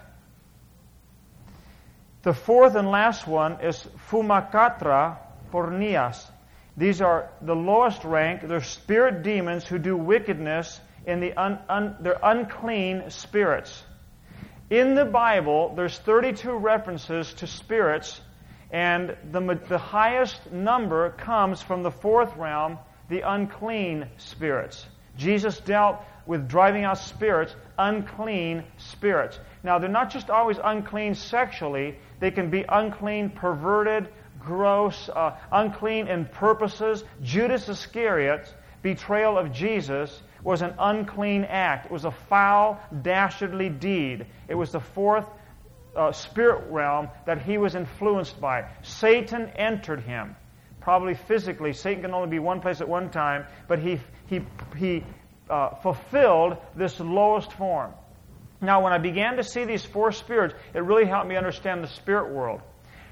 The fourth and last one is fumakatra pornias. These are the lowest rank. They're spirit demons who do wickedness in they're unclean spirits. In the Bible, there's 32 references to spirits, and the highest number comes from the fourth realm, the unclean spirits. Jesus dealt with driving out spirits, unclean spirits. Now, they're not just always unclean sexually. They can be unclean, perverted, gross, unclean in purposes. Judas Iscariot's betrayal of Jesus was an unclean act. It was a foul, dastardly deed. It was the fourth spirit realm that he was influenced by. Satan entered him. Probably physically, Satan can only be one place at one time, but he fulfilled this lowest form. Now, when I began to see these 4 spirits, it really helped me understand the spirit world.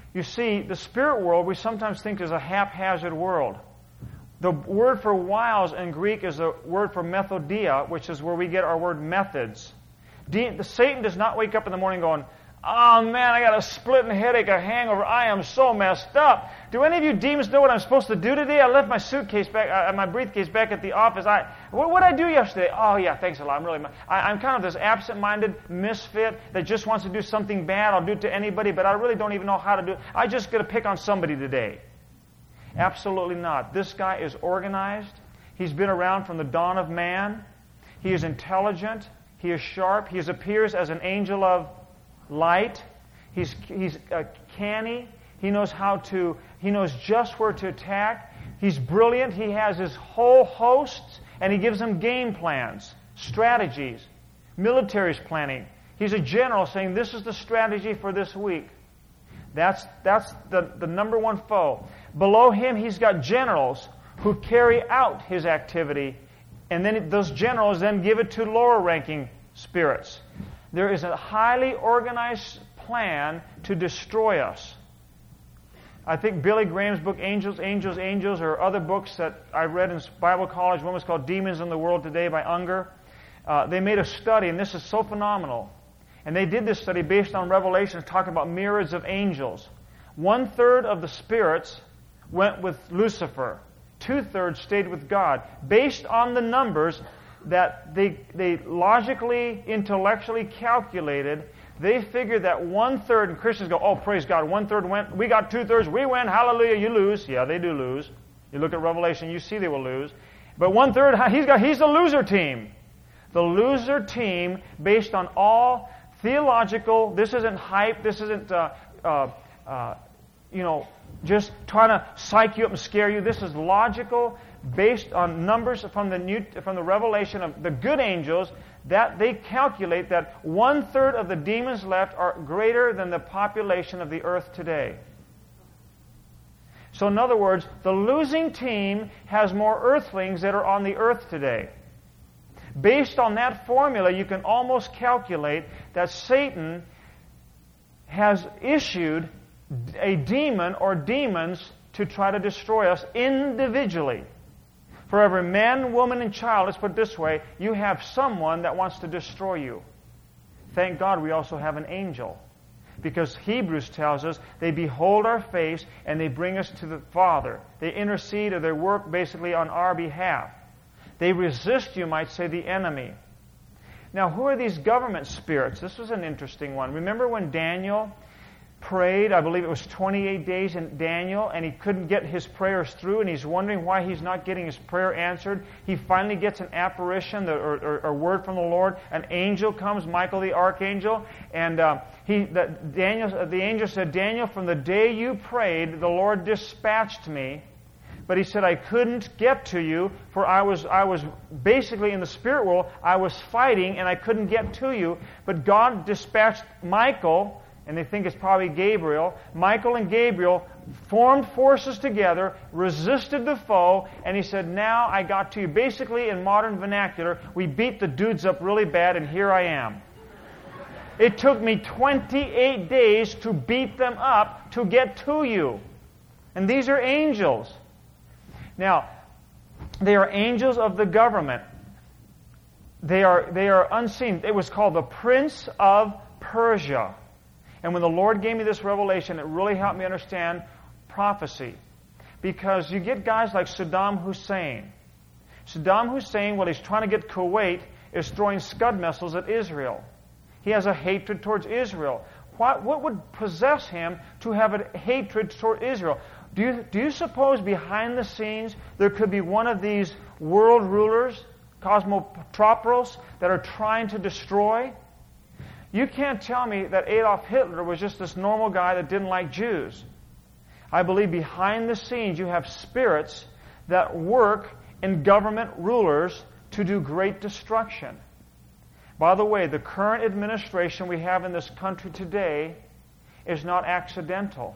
You see, the spirit world we sometimes think is a haphazard world. The word for wiles in Greek is the word for methodia, which is where we get our word methods. Satan does not wake up in the morning going, "Oh man, I got a splitting headache, a hangover. I am so messed up. Do any of you demons know what I'm supposed to do today? I left my suitcase back, my briefcase back at the office. What did I do yesterday? Oh yeah, thanks a lot. I'm kind of this absent-minded misfit that just wants to do something bad. I'll do it to anybody, but I really don't even know how to do it. I just got to pick on somebody today." Absolutely not. This guy is organized. He's been around from the dawn of man. He is intelligent. He is sharp. He appears as an angel of light. He's canny. He knows just where to attack. He's brilliant. He has his whole hosts, and he gives them game plans, strategies, military's planning. He's a general saying, "This is the strategy for this week." That's the number one foe. Below him, he's got generals who carry out his activity, and then those generals then give it to lower-ranking spirits. There is a highly organized plan to destroy us. I think Billy Graham's book, Angels, Angels, Angels, or other books that I read in Bible college, one was called Demons in the World Today by Unger. They made a study, and this is so phenomenal. And they did this study based on Revelations, talking about myriads of angels. 1/3 of the spirits went with Lucifer. 2/3 stayed with God. Based on the numbers that they logically, intellectually calculated, they figured that 1/3, and Christians go, "Oh, praise God, 1/3 went, we got 2/3, we win, hallelujah, you lose." Yeah, they do lose. You look at Revelation, you see they will lose. But 1/3, he's the loser team. The loser team, based on all theological, this isn't hype, this isn't, just trying to psych you up and scare you. This is logical, based on numbers from the revelation of the good angels, that they calculate that 1/3 of the demons left are greater than the population of the earth today. So in other words, the losing team has more earthlings that are on the earth today. Based on that formula, you can almost calculate that Satan has issued a demon or demons to try to destroy us individually. For every man, woman, and child, let's put it this way, you have someone that wants to destroy you. Thank God we also have an angel. Because Hebrews tells us they behold our face and they bring us to the Father. They intercede or they work basically on our behalf. They resist, you might say, the enemy. Now, who are these government spirits? This was an interesting one. Remember when Daniel prayed, I believe it was 28 days in Daniel, and he couldn't get his prayers through, and he's wondering why he's not getting his prayer answered. He finally gets an apparition or word from the Lord. An angel comes, Michael the archangel, and the angel said, "Daniel, from the day you prayed, the Lord dispatched me. But he said, I couldn't get to you, for I was basically in the spirit world, I was fighting, and I couldn't get to you. But God dispatched Michael," and they think it's probably Gabriel. Michael and Gabriel formed forces together, resisted the foe, and he said, "Now I got to you." Basically, in modern vernacular, we beat the dudes up really bad, and here I am. It took me 28 days to beat them up to get to you. And these are angels. Now, they are angels of the government. They are unseen. It was called the Prince of Persia. And when the Lord gave me this revelation, it really helped me understand prophecy. Because you get guys like Saddam Hussein. Saddam Hussein, while he's trying to get Kuwait, is throwing Scud missiles at Israel. He has a hatred towards Israel. What would possess him to have a hatred toward Israel? Do you suppose behind the scenes there could be one of these world rulers, cosmotropos, that are trying to destroy? You can't tell me that Adolf Hitler was just this normal guy that didn't like Jews. I believe behind the scenes you have spirits that work in government rulers to do great destruction. By the way, the current administration we have in this country today is not accidental.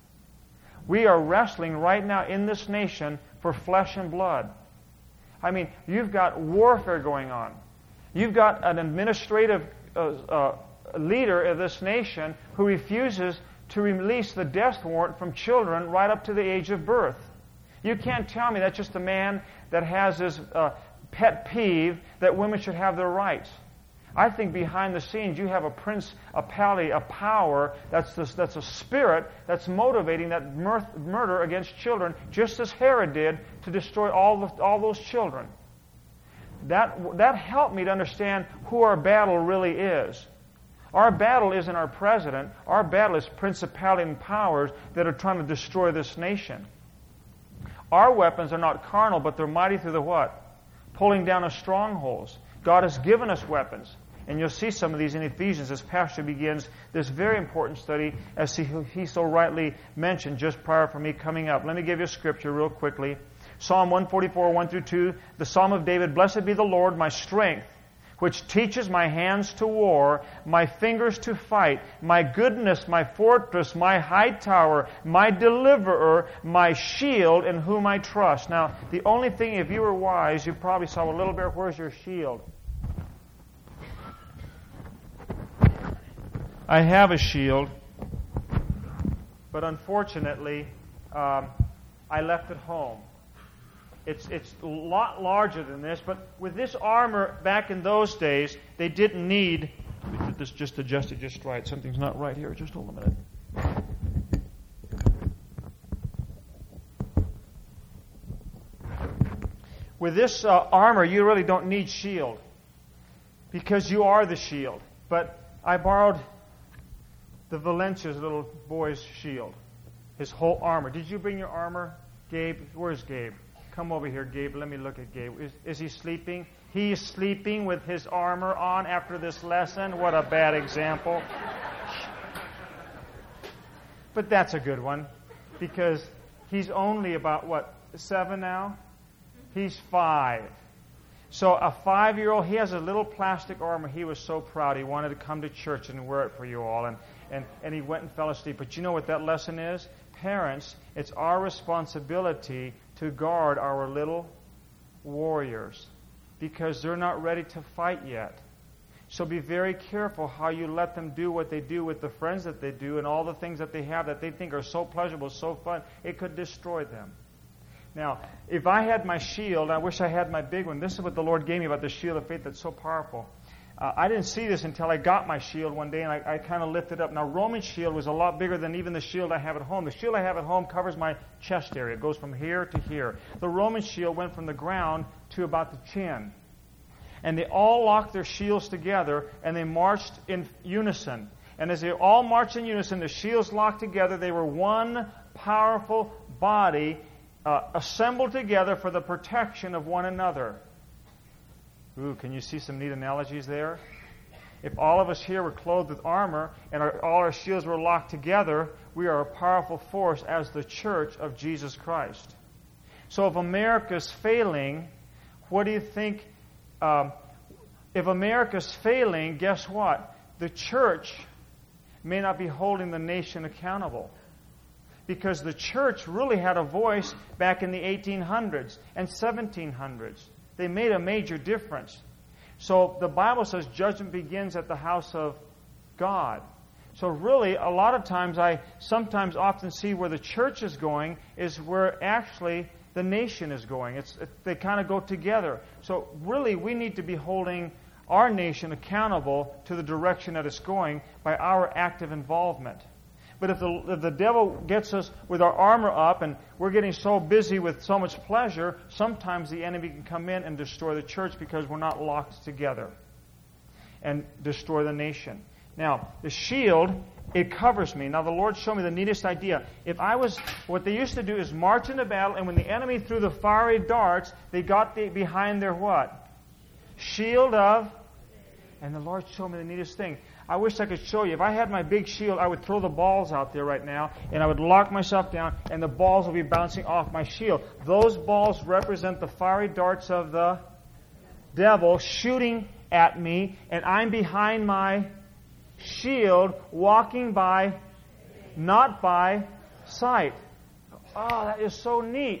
We are wrestling right now in this nation for flesh and blood. I mean, you've got warfare going on. You've got an administrative leader of this nation who refuses to release the death warrant from children right up to the age of birth. You can't tell me that's just a man that has his pet peeve that women should have their rights. I think behind the scenes you have a principality, a power that's a spirit that's motivating that murder against children, just as Herod did to destroy all those children. That helped me to understand who our battle really is. Our battle isn't our president. Our battle is principality and powers that are trying to destroy this nation. Our weapons are not carnal, but they're mighty through the what? Pulling down of strongholds. God has given us weapons. And you'll see some of these in Ephesians as Pastor begins this very important study, as he so rightly mentioned just prior for me coming up. Let me give you a scripture real quickly. Psalm 144, 1 through 2, the Psalm of David, Blessed be the Lord, my strength, which teaches my hands to war, my fingers to fight, my goodness, my fortress, my high tower, my deliverer, my shield, in whom I trust. Now, the only thing, if you were wise, you probably saw, well, little bear, where's your shield? I have a shield, but unfortunately, I left it home. It's a lot larger than this, but with this armor back in those days, they didn't need... Let me just adjust it just right. Something's not right here. Just hold a minute. With this armor, you really don't need shield, because you are the shield. But I borrowed the Valencia's little boy's shield, his whole armor. Did you bring your armor, Gabe? Where's Gabe? Come over here, Gabe. Let me look at Gabe. Is he sleeping? He is sleeping with his armor on after this lesson. What a bad example. But that's a good one, because he's only about, 7 now? He's 5. So a 5-year-old, he has a little plastic armor. He was so proud. He wanted to come to church and wear it for you all. And he went and fell asleep. But you know what that lesson is? Parents, it's our responsibility to guard our little warriors, because they're not ready to fight yet. So be very careful how you let them do what they do with the friends that they do and all the things that they have that they think are so pleasurable, so fun. It could destroy them. Now, if I had my shield, I wish I had my big one. This is what the Lord gave me about the shield of faith that's so powerful. I didn't see this until I got my shield one day, and I kind of lifted it up. Now, Roman's shield was a lot bigger than even the shield I have at home. The shield I have at home covers my chest area. It goes from here to here. The Roman shield went from the ground to about the chin. And they all locked their shields together, and they marched in unison. And as they all marched in unison, the shields locked together, they were one powerful body assembled together for the protection of one another. Ooh, can you see some neat analogies there? If all of us here were clothed with armor and all our shields were locked together, we are a powerful force as the church of Jesus Christ. So if America's failing, what do you think? If America's failing, guess what? The church may not be holding the nation accountable. Because the church really had a voice back in the 1800s and 1700s. They made a major difference. So the Bible says judgment begins at the house of God. So really, a lot of times I sometimes often see where the church is going is where actually the nation is going. They kind of go together. So really, we need to be holding our nation accountable to the direction that it's going by our active involvement. But if the devil gets us with our armor up and we're getting so busy with so much pleasure, sometimes the enemy can come in and destroy the church because we're not locked together and destroy the nation. Now, the shield, it covers me. Now, the Lord showed me the neatest idea. What they used to do is march into battle, and when the enemy threw the fiery darts, they got behind their what? Shield of... And the Lord showed me the neatest thing. I wish I could show you. If I had my big shield, I would throw the balls out there right now, and I would lock myself down, and the balls would be bouncing off my shield. Those balls represent the fiery darts of the devil shooting at me, and I'm behind my shield, walking by, not by sight. Oh, that is so neat.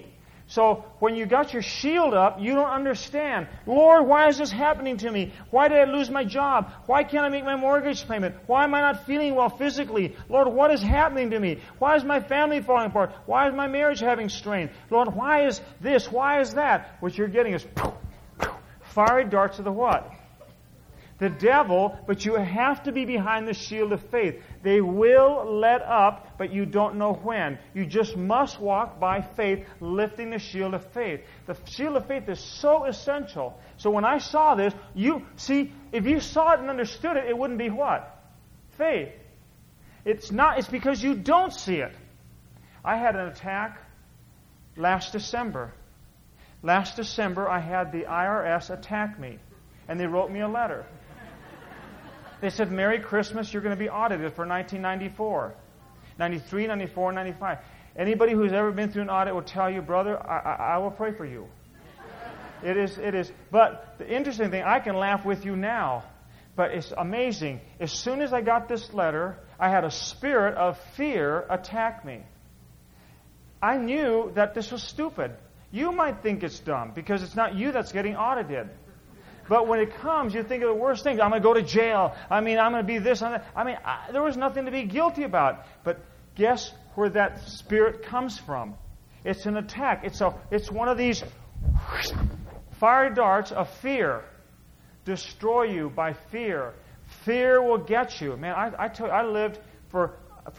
So when you got your shield up, you don't understand. Lord, why is this happening to me? Why did I lose my job? Why can't I make my mortgage payment? Why am I not feeling well physically? Lord, what is happening to me? Why is my family falling apart? Why is my marriage having strain? Lord, why is this? Why is that? What you're getting is fiery darts of the what? The devil, but you have to be behind the shield of faith. They will let up, but you don't know when. You just must walk by faith, lifting the shield of faith. The shield of faith is so essential. So when I saw this, you see, if you saw it and understood it, it wouldn't be what? Faith. It's not. It's because you don't see it. I had an attack last December. Last December, I had the IRS attack me, and they wrote me a letter. They said, Merry Christmas, you're going to be audited for 1994, 93, 94, 95. Anybody who's ever been through an audit will tell you, brother, I will pray for you. It is. But the interesting thing, I can laugh with you now, but it's amazing. As soon as I got this letter, I had a spirit of fear attack me. I knew that this was stupid. You might think it's dumb because it's not you that's getting audited. But when it comes, you think of the worst things. I'm going to go to jail. I'm going to be this and that. There was nothing to be guilty about. But guess where that spirit comes from? It's an attack. It's one of these fiery darts of fear. Destroy you by fear. Fear will get you. Man, I tell you, I lived for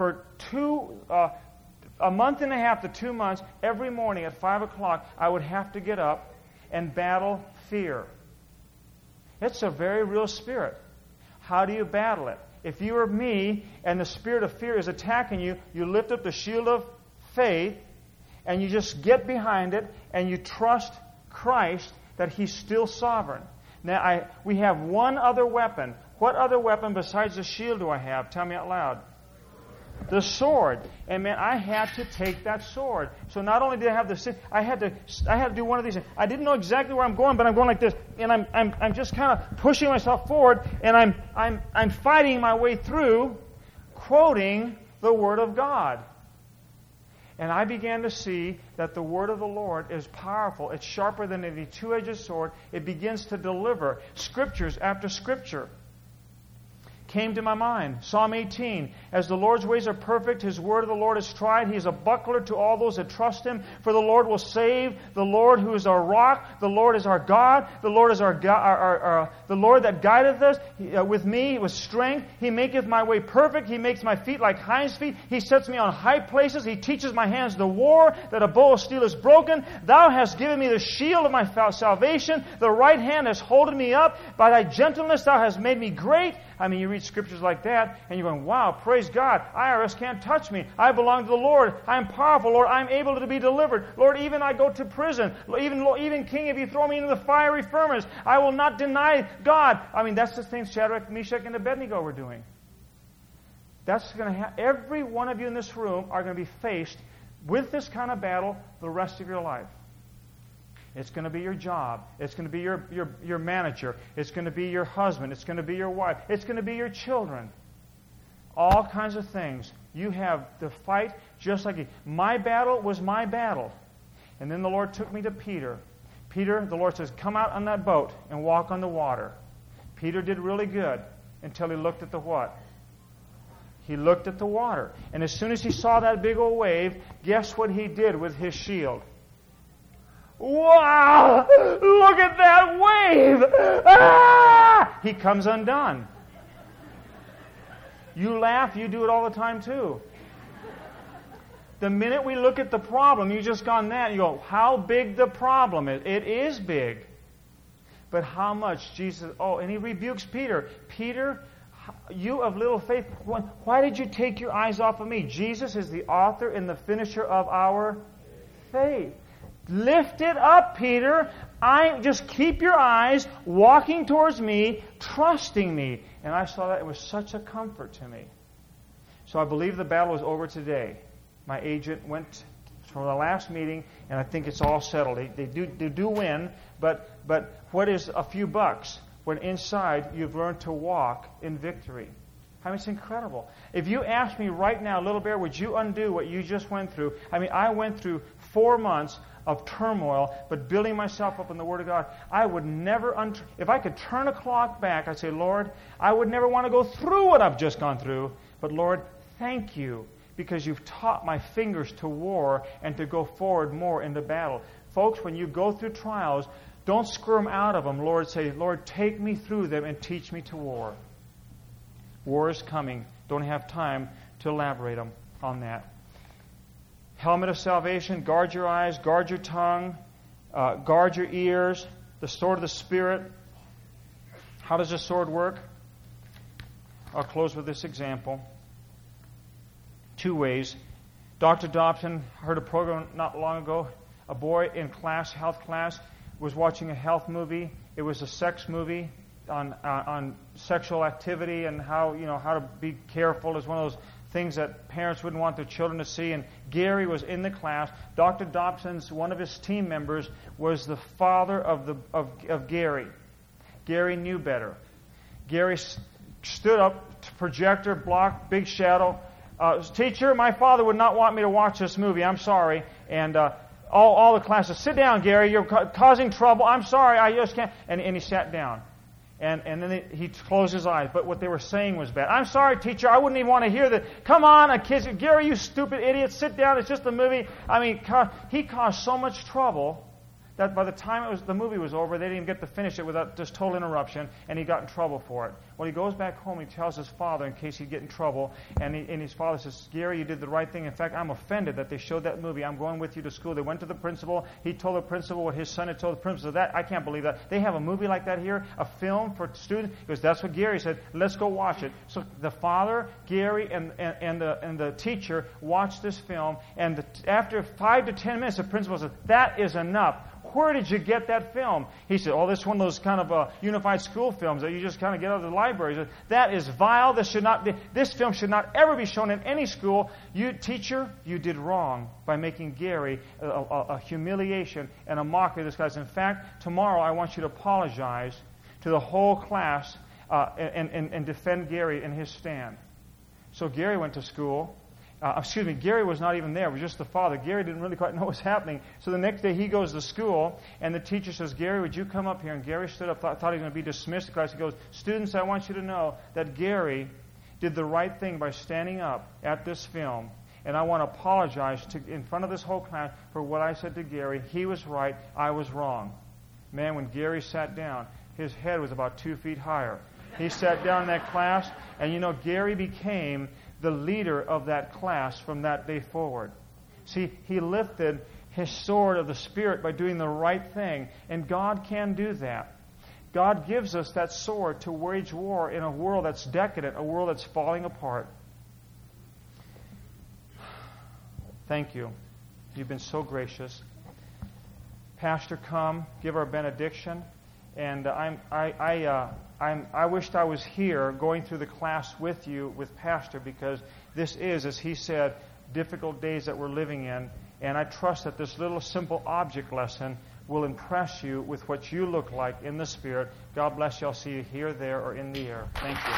a month and a half to 2 months. Every morning at 5 o'clock, I would have to get up and battle fear. It's a very real spirit. How do you battle it? If you are me and the spirit of fear is attacking you, you lift up the shield of faith and you just get behind it and you trust Christ that He's still sovereign. Now, we have one other weapon. What other weapon besides the shield do I have? Tell me out loud. The sword. And man, I had to take that sword. So not only did I have I had to do one of these things. I didn't know exactly where I'm going, but I'm going like this, and I'm just kind of pushing myself forward, and I'm fighting my way through, quoting the Word of God. And I began to see that the Word of the Lord is powerful. It's sharper than any two-edged sword. It begins to deliver scriptures after scripture. Came to my mind. Psalm 18. As the Lord's ways are perfect, His word of the Lord is tried. He is a buckler to all those that trust Him. For the Lord will save. The Lord who is our rock. The Lord is our God. The Lord is the Lord that guideth us. With me with strength. He maketh my way perfect. He makes my feet like hinds feet. He sets me on high places. He teaches my hands to war, that a bow of steel is broken. Thou hast given me the shield of my salvation. The right hand has holded me up. By Thy gentleness Thou hast made me great. You read scriptures like that, and you're going, wow, praise God. IRS can't touch me. I belong to the Lord. I'm powerful, Lord. I'm able to be delivered. Lord, even I go to prison. Even King, if you throw me into the fiery furnace, I will not deny God. That's the things Shadrach, Meshach, and Abednego were doing. That's going to happen. Every one of you in this room are going to be faced with this kind of battle the rest of your life. It's going to be your job. It's going to be your manager. It's going to be your husband. It's going to be your wife. It's going to be your children. All kinds of things. You have to fight just like my battle was my battle. And then the Lord took me to Peter. Peter, the Lord says, come out on that boat and walk on the water. Peter did really good until he looked at the what? He looked at the water. And as soon as he saw that big old wave, guess what he did with his shield? Wow! Look at that wave! Ah! He comes undone. You laugh, you do it all the time too. The minute we look at the problem, you just gone that, you go, how big the problem is. It is big. But how much Jesus... Oh, and He rebukes Peter. Peter, you of little faith, why did you take your eyes off of me? Jesus is the author and the finisher of our faith. Lift it up, Peter. Just keep your eyes walking towards me, trusting me. And I saw that it was such a comfort to me. So I believe the battle is over today. My agent went from the last meeting, and I think it's all settled. They do win, but what is a few bucks when inside you've learned to walk in victory? I mean, it's incredible. If you ask me right now, Little Bear, would you undo what you just went through? I mean, I went through 4 months of turmoil, but building myself up in the Word of God. I would never, if I could turn a clock back, I'd say, Lord, I would never want to go through what I've just gone through. But Lord, thank you, because you've taught my fingers to war and to go forward more into battle. Folks, when you go through trials, don't squirm out of them. Lord, say, Lord, take me through them and teach me to war. War is coming. Don't have time to elaborate on that. Helmet of salvation, guard your eyes, guard your tongue, guard your ears, the sword of the Spirit. How does this sword work? I'll close with this example. 2 ways. Dr. Dobson heard a program not long ago. A boy in class, health class, was watching a health movie. It was a sex movie on sexual activity and how to be careful is one of those things that parents wouldn't want their children to see. And Gary was in the class. Dr. Dobson's, one of his team members, was the father of Gary. Gary knew better. Gary stood up, projector, block, big shadow. Teacher, my father would not want me to watch this movie. I'm sorry. And all the classes, sit down, Gary. You're causing trouble. I'm sorry. I just can't. And he sat down. And then he closed his eyes. But what they were saying was bad. I'm sorry, teacher. I wouldn't even want to hear that. Come on, kids. Gary, you stupid idiot. Sit down. It's just a movie. I mean, he caused so much trouble that by the time the movie was over, they didn't even get to finish it without just total interruption, and he got in trouble for it. When he goes back home, he tells his father in case he'd get in trouble, and his father says, Gary, you did the right thing. In fact, I'm offended that they showed that movie. I'm going with you to school. They went to the principal. He told the principal what his son had told the principal. That I can't believe that. They have a movie like that here, a film for students. He goes, that's what Gary said. Let's go watch it. So the father, Gary, and the teacher watched this film, and after 5 to 10 minutes, the principal said, that is enough. Where did you get that film? He said, oh, this is one of those kind of unified school films that you just kind of get out of the library. He said, that is vile. This film should not ever be shown in any school. You, teacher, you did wrong by making Gary a humiliation and a mockery of this guy's. In fact, tomorrow I want you to apologize to the whole class and defend Gary in his stand. So Gary went to school. Gary was not even there. It was just the father. Gary didn't really quite know what was happening. So the next day he goes to school, and the teacher says, Gary, would you come up here? And Gary stood up, thought he was going to be dismissed. The class. He goes, students, I want you to know that Gary did the right thing by standing up at this film. And I want to apologize in front of this whole class for what I said to Gary. He was right. I was wrong. Man, when Gary sat down, his head was about 2 feet higher. He sat down in that class, and Gary became the leader of that class from that day forward. See, he lifted his sword of the Spirit by doing the right thing, and God can do that. God gives us that sword to wage war in a world that's decadent, a world that's falling apart. Thank you. You've been so gracious. Pastor, come, give our benediction. And I wished I was here going through the class with you, with Pastor, because this is, as he said, difficult days that we're living in. And I trust that this little simple object lesson will impress you with what you look like in the Spirit. God bless you. I'll see you here, there, or in the air. Thank you.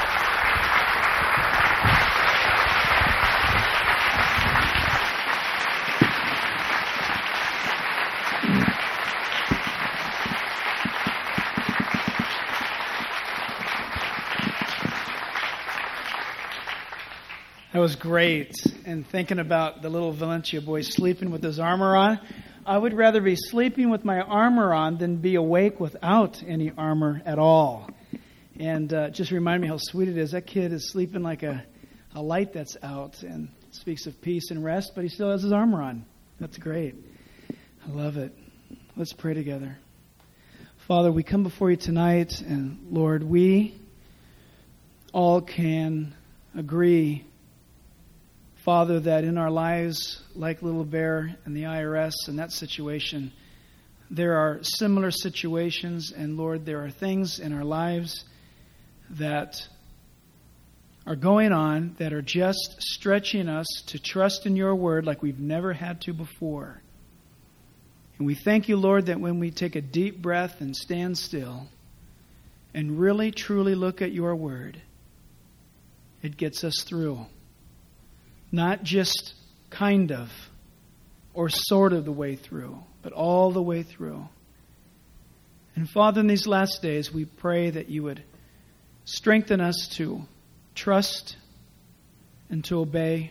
That was great. And thinking about the little Valencia boy sleeping with his armor on, I would rather be sleeping with my armor on than be awake without any armor at all. And just remind me how sweet it is. That kid is sleeping like a light that's out and speaks of peace and rest, but he still has his armor on. That's great. I love it. Let's pray together. Father, we come before you tonight, and Lord, we all can agree, Father, that in our lives, like Little Bear and the IRS and that situation, there are similar situations, and Lord, there are things in our lives that are going on that are just stretching us to trust in your word like we've never had to before. And we thank you, Lord, that when we take a deep breath and stand still and really, truly look at your word, it gets us through. Not just kind of or sort of the way through, but all the way through. And Father, in these last days, we pray that you would strengthen us to trust and to obey.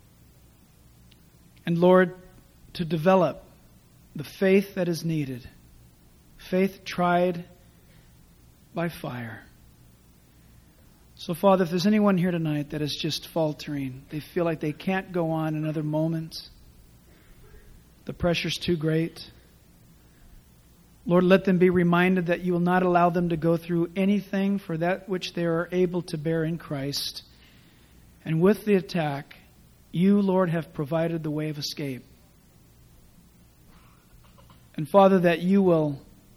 And Lord, to develop the faith that is needed. Faith tried by fire. So Father, if there's anyone here tonight that is just faltering, they feel like they can't go on another moment, the pressure's too great, Lord, let them be reminded that you will not allow them to go through anything for that which they are able to bear in Christ. And with the attack, you, Lord, have provided the way of escape. And Father, that you will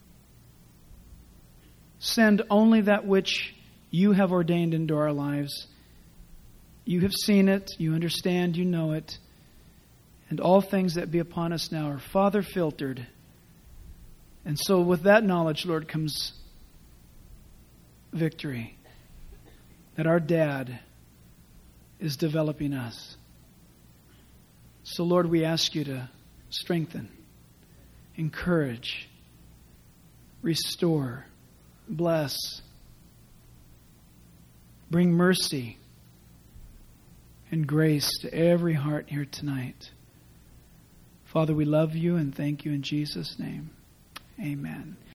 send only that which you have ordained into our lives. You have seen it, you understand, you know it. And all things that be upon us now are Father filtered. And so with that knowledge, Lord, comes victory. That our Dad is developing us. So Lord, we ask you to strengthen, encourage, restore, bless, bring mercy and grace to every heart here tonight. Father, we love you and thank you in Jesus' name. Amen.